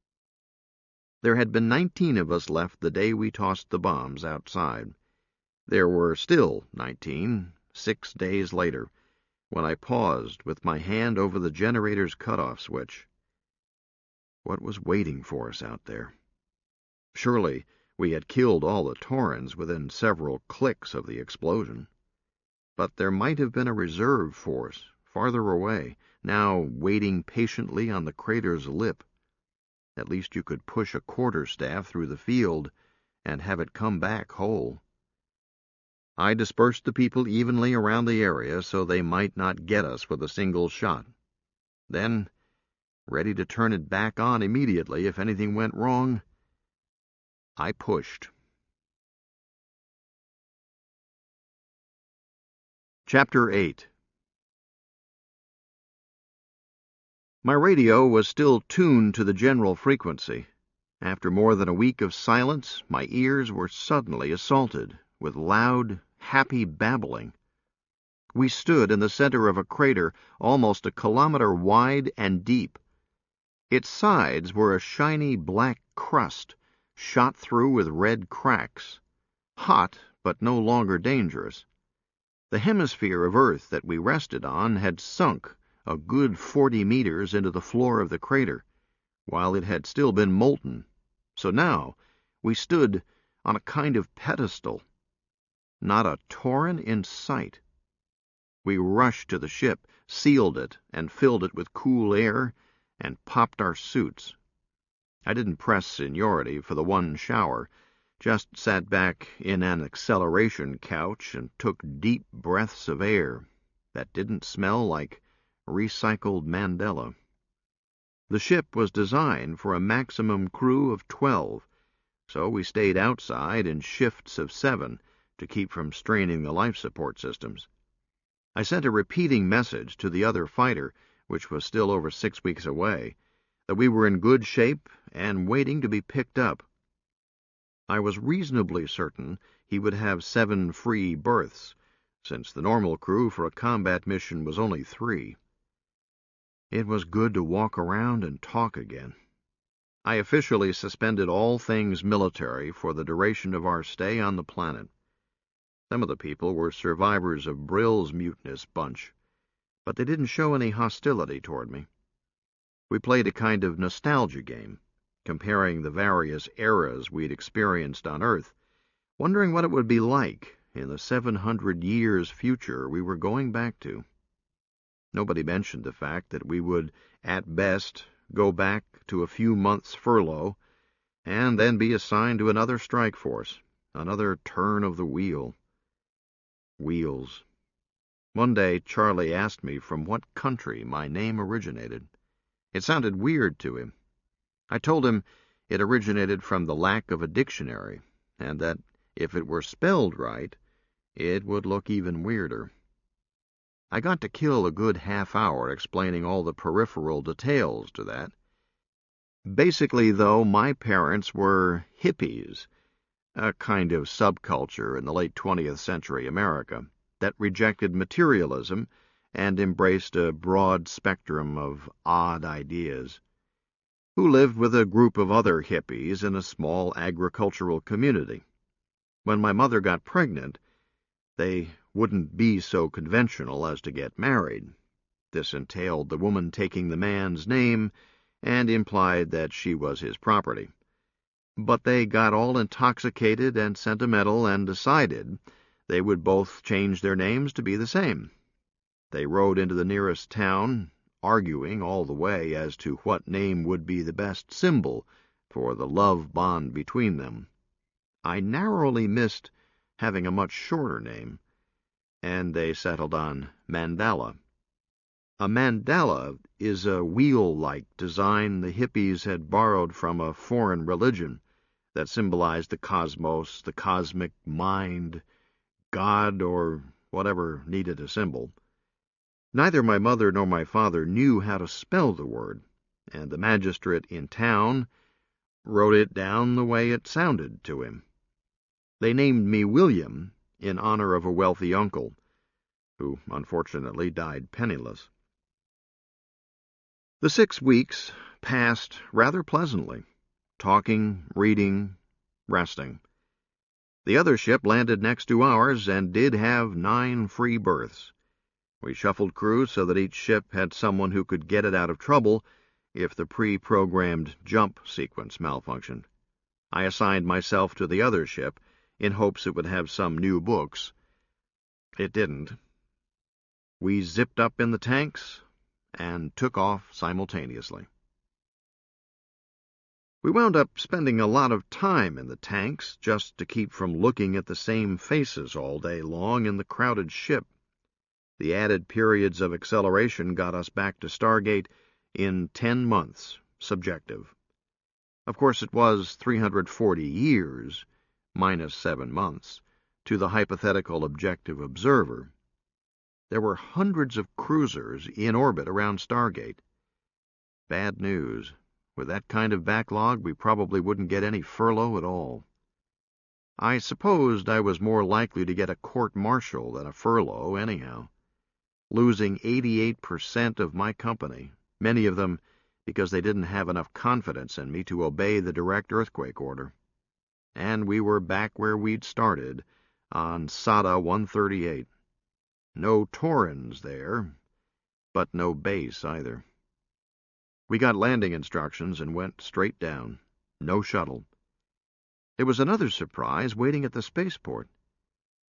There had been 19 of us left the day we tossed the bombs outside. There were still 19, 6 days later, when I paused with my hand over the generator's cutoff switch. What was waiting for us out there? Surely we had killed all the Taurans within several clicks of the explosion. But there might have been a reserve force, farther away, now waiting patiently on the crater's lip. At least you could push a quarterstaff through the field and have it come back whole. I dispersed the people evenly around the area so they might not get us with a single shot. Then, ready to turn it back on immediately if anything went wrong, I pushed. Chapter 8. My radio was still tuned to the general frequency. After more than a week of silence, my ears were suddenly assaulted with loud, happy babbling. We stood in the center of a crater almost a kilometer wide and deep. Its sides were a shiny black crust, shot through with red cracks. Hot, but no longer dangerous. The hemisphere of Earth that we rested on had sunk a good 40 meters into the floor of the crater, while it had still been molten. So now we stood on a kind of pedestal. Not a Tauren in sight. We rushed to the ship, sealed it, and filled it with cool air, and popped our suits. I didn't press seniority for the one shower, just sat back in an acceleration couch and took deep breaths of air that didn't smell like recycled Mandela. The ship was designed for a maximum crew of 12, so we stayed outside in shifts of 7 to keep from straining the life support systems. I sent a repeating message to the other fighter, which was still over 6 weeks away, that we were in good shape and waiting to be picked up. I was reasonably certain he would have 7 free berths, since the normal crew for a combat mission was only 3. It was good to walk around and talk again. I officially suspended all things military for the duration of our stay on the planet. Some of the people were survivors of Brill's mutinous bunch, but they didn't show any hostility toward me. We played a kind of nostalgia game, comparing the various eras we'd experienced on Earth, wondering what it would be like in the 700 years future we were going back to. Nobody mentioned the fact that we would, at best, go back to a few months' furlough, and then be assigned to another strike force, another turn of the wheel. Wheels. One day Charlie asked me from what country my name originated. It sounded weird to him. I told him it originated from the lack of a dictionary, and that if it were spelled right, it would look even weirder. I got to kill a good half hour explaining all the peripheral details to that. Basically, though, my parents were hippies, a kind of subculture in the late 20th century America that rejected materialism and embraced a broad spectrum of odd ideas, who lived with a group of other hippies in a small agricultural community. When my mother got pregnant, they wouldn't be so conventional as to get married. This entailed the woman taking the man's name and implied that she was his property. But they got all intoxicated and sentimental and decided they would both change their names to be the same. They rode into the nearest town, arguing all the way as to what name would be the best symbol for the love bond between them. I narrowly missed having a much shorter name, and they settled on Mandala. A mandala is a wheel-like design the hippies had borrowed from a foreign religion that symbolized the cosmos, the cosmic mind, God, or whatever needed a symbol. Neither my mother nor my father knew how to spell the word, and the magistrate in town wrote it down the way it sounded to him. They named me William in honor of a wealthy uncle, who unfortunately died penniless. The 6 weeks passed rather pleasantly, talking, reading, resting. The other ship landed next to ours and did have 9 free berths. We shuffled crews so that each ship had someone who could get it out of trouble if the pre-programmed jump sequence malfunctioned. I assigned myself to the other ship in hopes it would have some new books. It didn't. We zipped up in the tanks and took off simultaneously. We wound up spending a lot of time in the tanks just to keep from looking at the same faces all day long in the crowded ship. The added periods of acceleration got us back to Stargate in 10 months, subjective. Of course, it was 340 years, minus 7 months, to the hypothetical objective observer. There were hundreds of cruisers in orbit around Stargate. Bad news. With that kind of backlog, we probably wouldn't get any furlough at all. I supposed I was more likely to get a court-martial than a furlough anyhow, losing 88% of my company, many of them because they didn't have enough confidence in me to obey the direct earthquake order. And we were back where we'd started, on Sada 138. No Taurens there, but no base either. We got landing instructions and went straight down. No shuttle. There was another surprise waiting at the spaceport.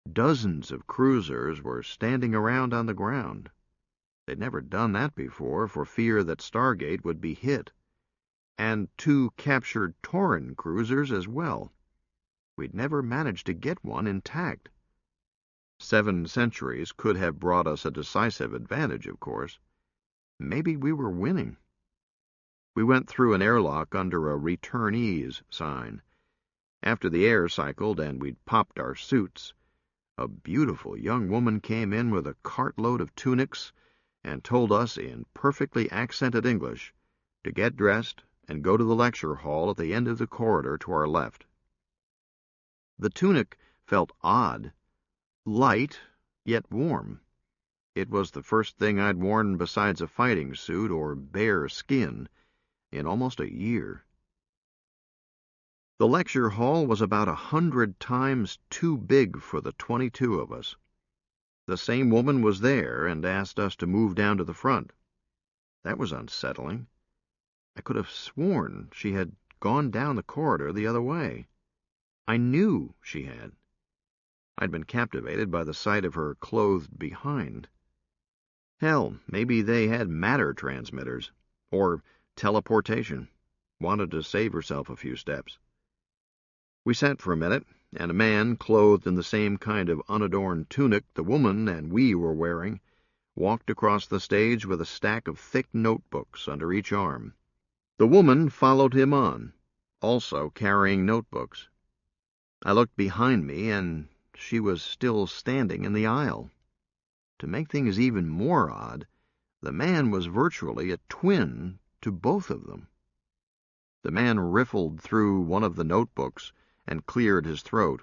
Dozens of cruisers were standing around on the ground. They'd never done that before, for fear that Stargate would be hit. And 2 captured Tauran cruisers as well. We'd never managed to get one intact. 7 centuries could have brought us a decisive advantage, of course. Maybe we were winning. We went through an airlock under a returnees sign. After the air cycled and we'd popped our suits, a beautiful young woman came in with a cartload of tunics and told us in perfectly accented English to get dressed and go to the lecture hall at the end of the corridor to our left. The tunic felt odd, light, yet warm. It was the first thing I'd worn besides a fighting suit or bare skin in almost a year. The lecture hall was about 100 times too big for the 22 of us. The same woman was there and asked us to move down to the front. That was unsettling. I could have sworn she had gone down the corridor the other way. I knew she had. I'd been captivated by the sight of her clothed behind. Hell, maybe they had matter transmitters, or teleportation. Wanted to save herself a few steps. We sat for a minute, and a man, clothed in the same kind of unadorned tunic the woman and we were wearing, walked across the stage with a stack of thick notebooks under each arm. The woman followed him on, also carrying notebooks. I looked behind me, and she was still standing in the aisle. To make things even more odd, the man was virtually a twin to both of them. The man riffled through one of the notebooks and cleared his throat.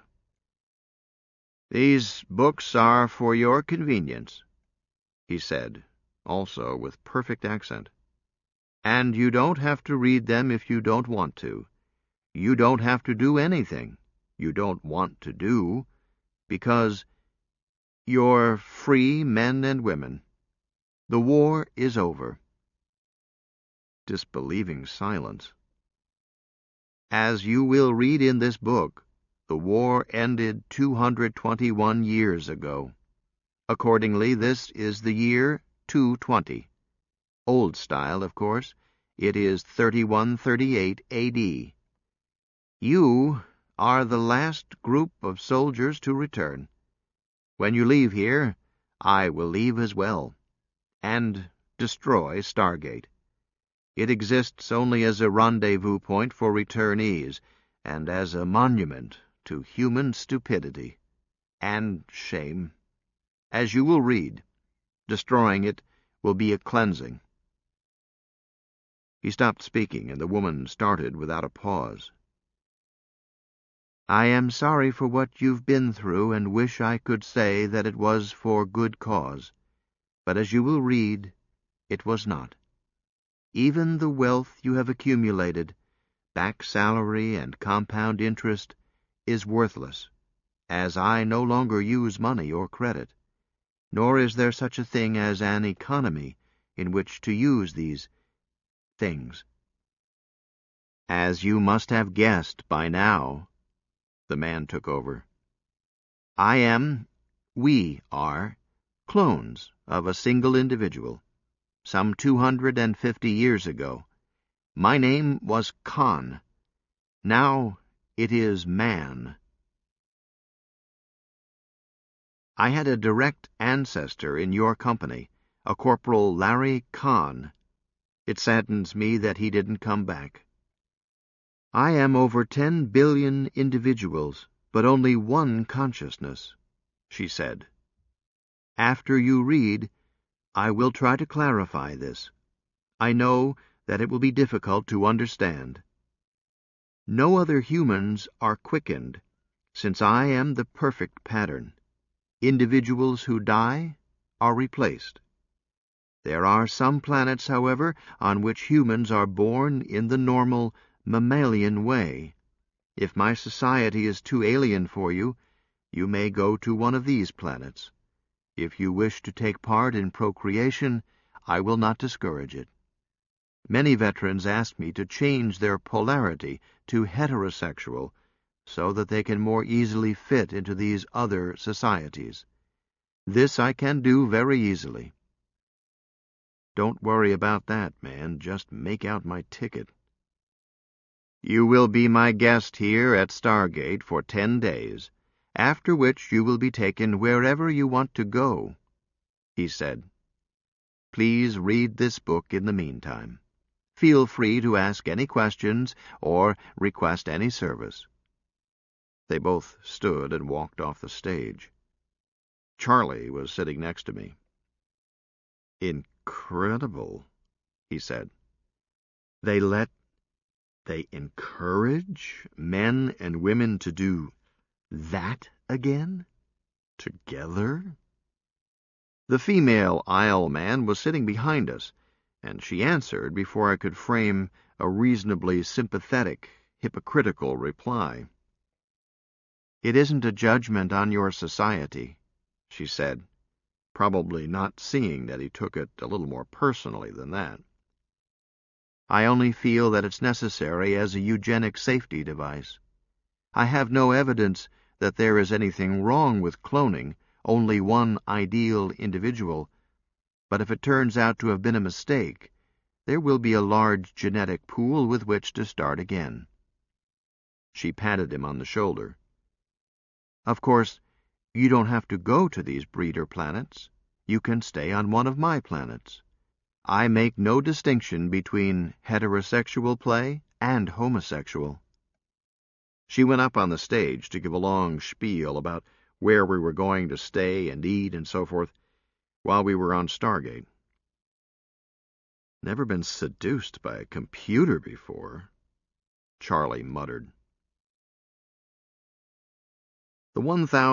"These books are for your convenience," he said, also with perfect accent. "And you don't have to read them if you don't want to. You don't have to do anything you don't want to do, because you're free men and women. The war is over." Disbelieving silence. "As you will read in this book, the war ended 221 years ago. Accordingly, this is the year 220. Old style, of course. It is 3138 A.D. You are the last group of soldiers to return. When you leave here, I will leave as well, and destroy Stargate. It exists only as a rendezvous point for returnees, and as a monument to human stupidity and shame. As you will read, destroying it will be a cleansing." He stopped speaking, and the woman started without a pause. "I am sorry for what you've been through, and wish I could say that it was for good cause. But as you will read, it was not. Even the wealth you have accumulated, back salary and compound interest, is worthless, as I no longer use money or credit, nor is there such a thing as an economy in which to use these things. As you must have guessed by now," the man took over, we are, clones of a single individual, some 250 years ago. My name was Khan. Now it is Man. I had a direct ancestor in your company, a Corporal Larry Khan. It saddens me that he didn't come back. I am over 10 billion individuals, but only one consciousness," she said. "After you read, I will try to clarify this. I know that it will be difficult to understand. No other humans are quickened, since I am the perfect pattern. Individuals who die are replaced. There are some planets, however, on which humans are born in the normal mammalian way. If my society is too alien for you, you may go to one of these planets. If you wish to take part in procreation, I will not discourage it. Many veterans ask me to change their polarity to heterosexual, so that they can more easily fit into these other societies. This I can do very easily. Don't worry about that, man. Just make out my ticket. You will be my guest here at Stargate for 10 days, after which you will be taken wherever you want to go, he said. Please read this book in the meantime. Feel free to ask any questions or request any service. They both stood and walked off the stage. Charlie was sitting next to me. Incredible, he said. They encourage men and women to do that again? Together? The female aisle man was sitting behind us, and she answered before I could frame a reasonably sympathetic, hypocritical reply. It isn't a judgment on your society, she said, probably not seeing that he took it a little more personally than that. I only feel that it's necessary as a eugenic safety device. I have no evidence that there is anything wrong with cloning only one ideal individual, but if it turns out to have been a mistake, there will be a large genetic pool with which to start again. She patted him on the shoulder. Of course, you don't have to go to these breeder planets. You can stay on one of my planets. I make no distinction between heterosexual play and homosexual. She went up on the stage to give a long spiel about where we were going to stay and eat and so forth while we were on Stargate. Never been seduced by a computer before, Charlie muttered. The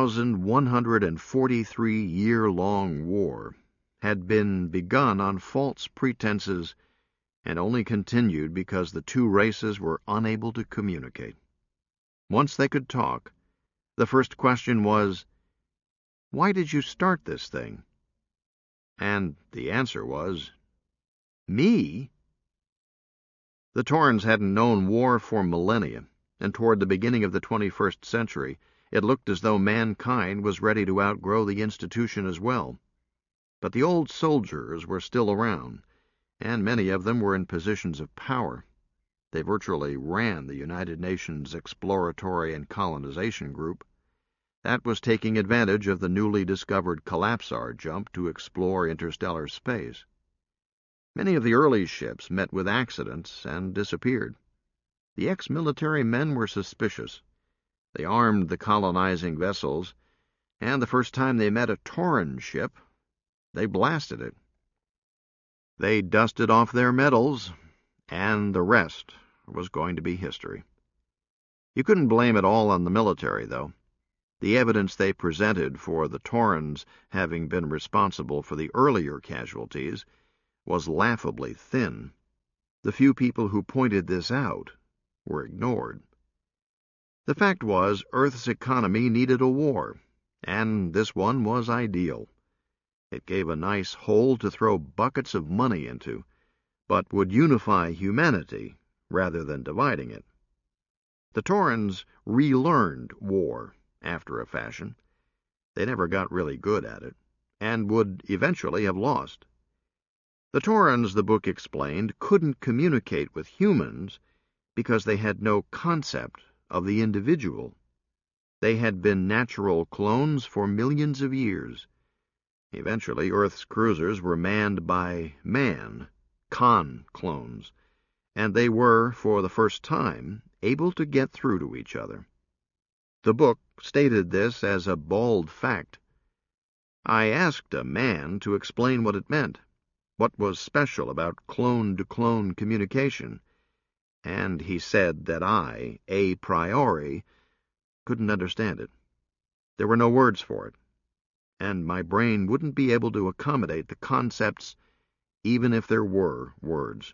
1,143-year-long war had been begun on false pretenses and only continued because the two races were unable to communicate. Once they could talk, the first question was, "Why did you start this thing?" And the answer was, "Me?" The Torrens hadn't known war for millennia, and toward the beginning of the 21st century, it looked as though mankind was ready to outgrow the institution as well. But the old soldiers were still around, and many of them were in positions of power. They virtually ran the United Nations Exploratory and Colonization Group. That was taking advantage of the newly discovered collapsar jump to explore interstellar space. Many of the early ships met with accidents and disappeared. The ex-military men were suspicious. They armed the colonizing vessels, and the first time they met a Torren ship, they blasted it. They dusted off their medals, and the rest was going to be history. You couldn't blame it all on the military, though. The evidence they presented for the Torrens having been responsible for the earlier casualties was laughably thin. The few people who pointed this out were ignored. The fact was, Earth's economy needed a war, and this one was ideal. It gave a nice hole to throw buckets of money into, but would unify humanity rather than dividing it. The Torrens relearned war, after a fashion. They never got really good at it, and would eventually have lost. The Torrens, the book explained, couldn't communicate with humans because they had no concept of the individual. They had been natural clones for millions of years. Eventually, Earth's cruisers were manned by Khan clones, and they were, for the first time, able to get through to each other. The book stated this as a bald fact. I asked a man to explain what it meant, what was special about clone-to-clone communication, and he said that I, a priori, couldn't understand it. There were no words for it, and my brain wouldn't be able to accommodate the concepts even if there were words.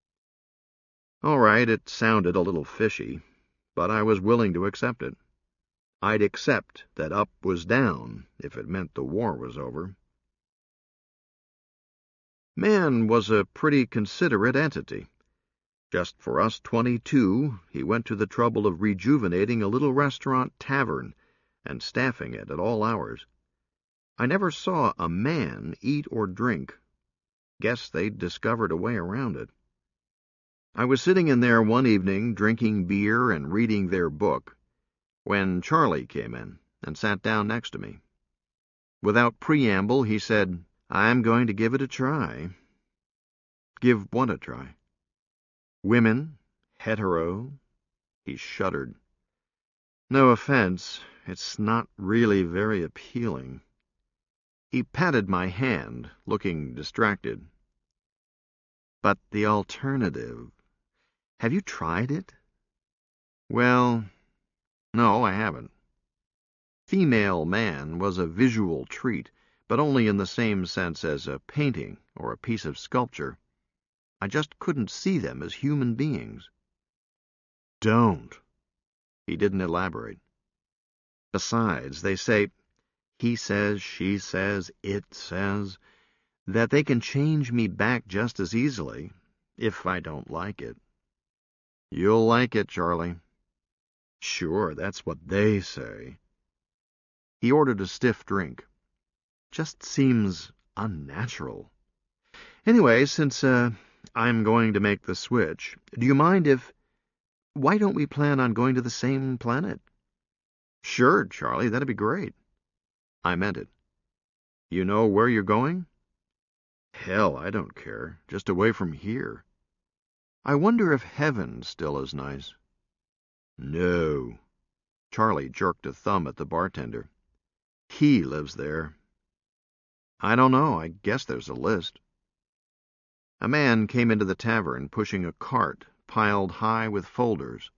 All right, it sounded a little fishy, but I was willing to accept it. I'd accept that up was down if it meant the war was over. Man was a pretty considerate entity. Just for us 22, he went to the trouble of rejuvenating a little restaurant tavern and staffing it at all hours. I never saw a man eat or drink. Guess they'd discovered a way around it. I was sitting in there one evening, drinking beer and reading their book, when Charlie came in and sat down next to me. Without preamble, he said, "I'm going to give it a try." Give what a try? Women? Hetero? He shuddered. No offense, it's not really very appealing. He patted my hand, looking distracted. But the alternative. Have you tried it? Well, no, I haven't. Female man was a visual treat, but only in the same sense as a painting or a piece of sculpture. I just couldn't see them as human beings. Don't. He didn't elaborate. Besides, they say, he says, she says, it says, that they can change me back just as easily, if I don't like it. You'll like it, Charlie. Sure, that's what they say. He ordered a stiff drink. Just seems unnatural. Anyway, since, I'm going to make the switch, do you mind if... Why don't we plan on going to the same planet? Sure, Charlie, that'd be great. I meant it. You know where you're going? Hell, I don't care. Just away from here. I wonder if heaven's still as nice. No. Charlie jerked a thumb at the bartender. He lives there. I don't know. I guess there's a list. A man came into the tavern pushing a cart piled high with folders.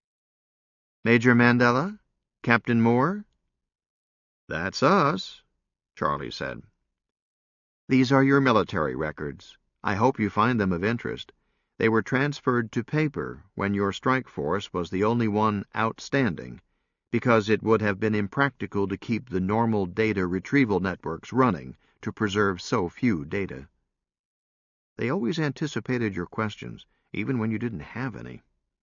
Major Mandela? Captain Moore? That's us, Charlie said. These are your military records. I hope you find them of interest. They were transferred to paper when your strike force was the only one outstanding, because it would have been impractical to keep the normal data retrieval networks running to preserve so few data. They always anticipated your questions, even when you didn't have any.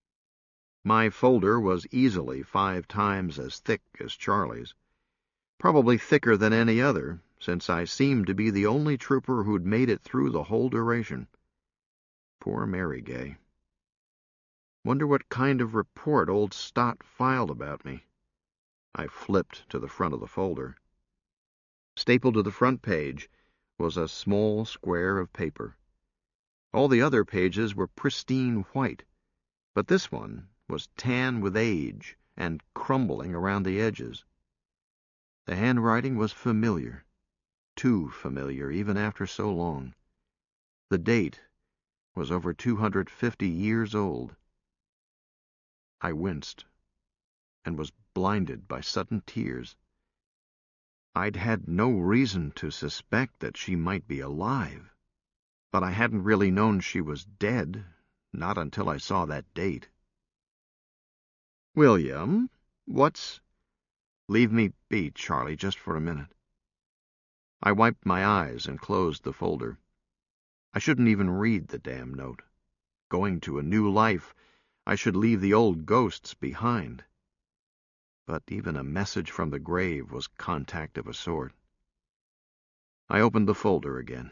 My folder was easily 5 times as thick as Charlie's, probably thicker than any other, since I seemed to be the only trooper who'd made it through the whole duration. Poor Mary Gay. Wonder what kind of report old Stott filed about me. I flipped to the front of the folder. Stapled to the front page was a small square of paper. All the other pages were pristine white, but this one was tan with age and crumbling around the edges. The handwriting was familiar, too familiar even after so long. The date was over 250 years old. I winced and was blinded by sudden tears. I'd had no reason to suspect that she might be alive, but I hadn't really known she was dead, not until I saw that date. William, what's... Leave me be, Charlie, just for a minute. I wiped my eyes and closed the folder. I shouldn't even read the damn note. Going to a new life, I should leave the old ghosts behind. But even a message from the grave was contact of a sort. I opened the folder again.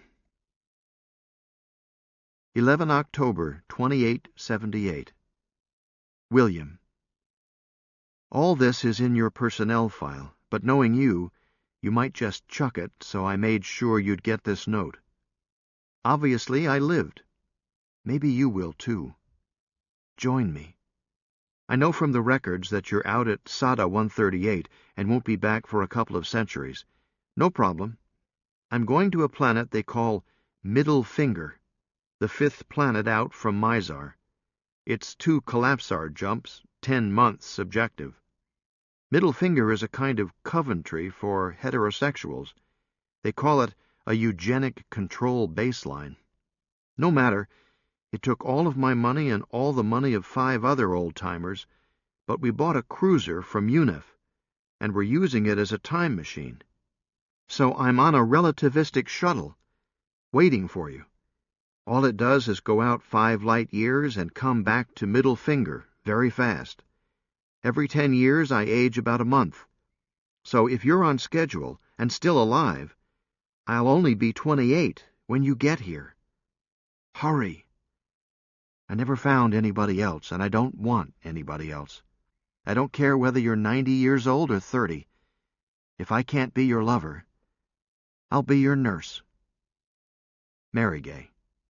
11 October 2878. William. All this is in your personnel file, but knowing you might just chuck it, so I made sure you'd get this note. Obviously, I lived. Maybe you will, too. Join me. I know from the records that you're out at Sada 138 and won't be back for a couple of centuries. No problem. I'm going to a planet they call Middle Finger, the 5th planet out from Mizar. It's 2 collapsar jumps, 10 months objective. Middle Finger is a kind of Coventry for heterosexuals. They call it a eugenic control baseline. No matter, it took all of my money and all the money of 5 other old-timers, but we bought a cruiser from UNIF, and we're using it as a time machine. So I'm on a relativistic shuttle, waiting for you. All it does is go out 5 light years and come back to middle finger very fast. Every 10 years I age about a month. So if you're on schedule and still alive, I'll only be 28 when you get here. Hurry. I never found anybody else, and I don't want anybody else. I don't care whether you're 90 years old or 30. If I can't be your lover, I'll be your nurse. Mary Gay.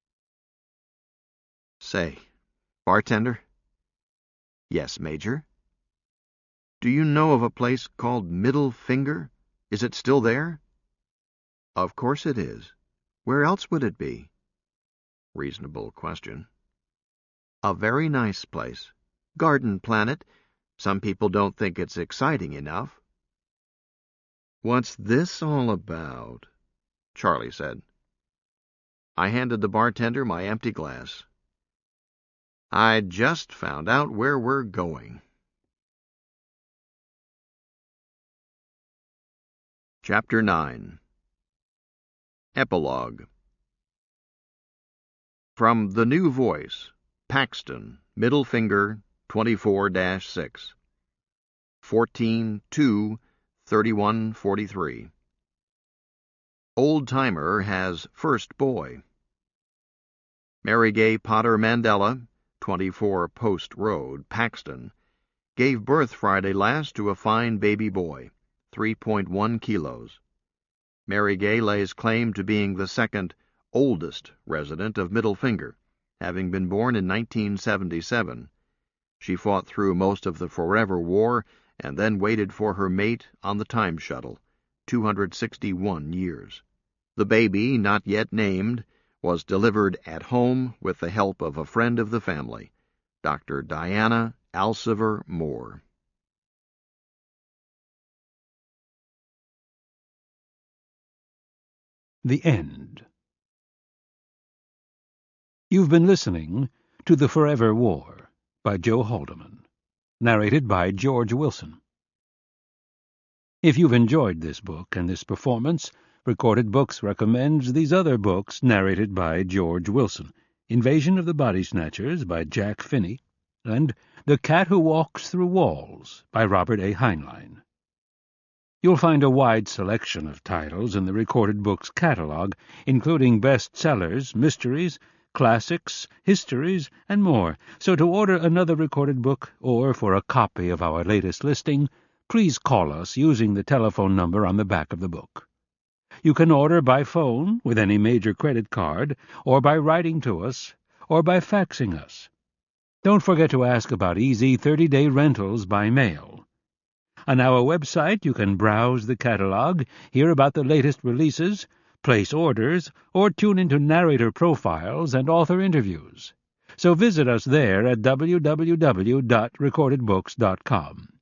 Say, bartender? Yes, Major. Do you know of a place called Middle Finger? Is it still there? Of course it is. Where else would it be? Reasonable question. A very nice place. Garden Planet. Some people don't think it's exciting enough. What's this all about? Charlie said. I handed the bartender my empty glass. I just found out where we're going. Chapter 9. Epilogue. From The New Voice, Paxton, Middle Finger, 24-6. 14-2-3143. Old Timer has first boy. Mary Gay Potter Mandela, 24 Post Road, Paxton, gave birth Friday last to a fine baby boy, 3.1 kilos. Mary Gay lays claim to being the second oldest resident of Middle Finger, having been born in 1977. She fought through most of the Forever War and then waited for her mate on the time shuttle, 261 years. The baby, not yet named, was delivered at home with the help of a friend of the family, Dr. Diana Alciver Moore. The End. You've been listening to The Forever War by Joe Haldeman, narrated by George Wilson. If you've enjoyed this book and this performance, Recorded Books recommends these other books narrated by George Wilson: Invasion of the Body Snatchers by Jack Finney, and The Cat Who Walks Through Walls by Robert A. Heinlein. You'll find a wide selection of titles in the Recorded Books catalog, including bestsellers, mysteries, classics, histories, and more. So to order another recorded book or for a copy of our latest listing, please call us using the telephone number on the back of the book. You can order by phone with any major credit card, or by writing to us, or by faxing us. Don't forget to ask about easy 30-day rentals by mail. On our website you can browse the catalog, hear about the latest releases, place orders, or tune into narrator profiles and author interviews. So visit us there at www.recordedbooks.com.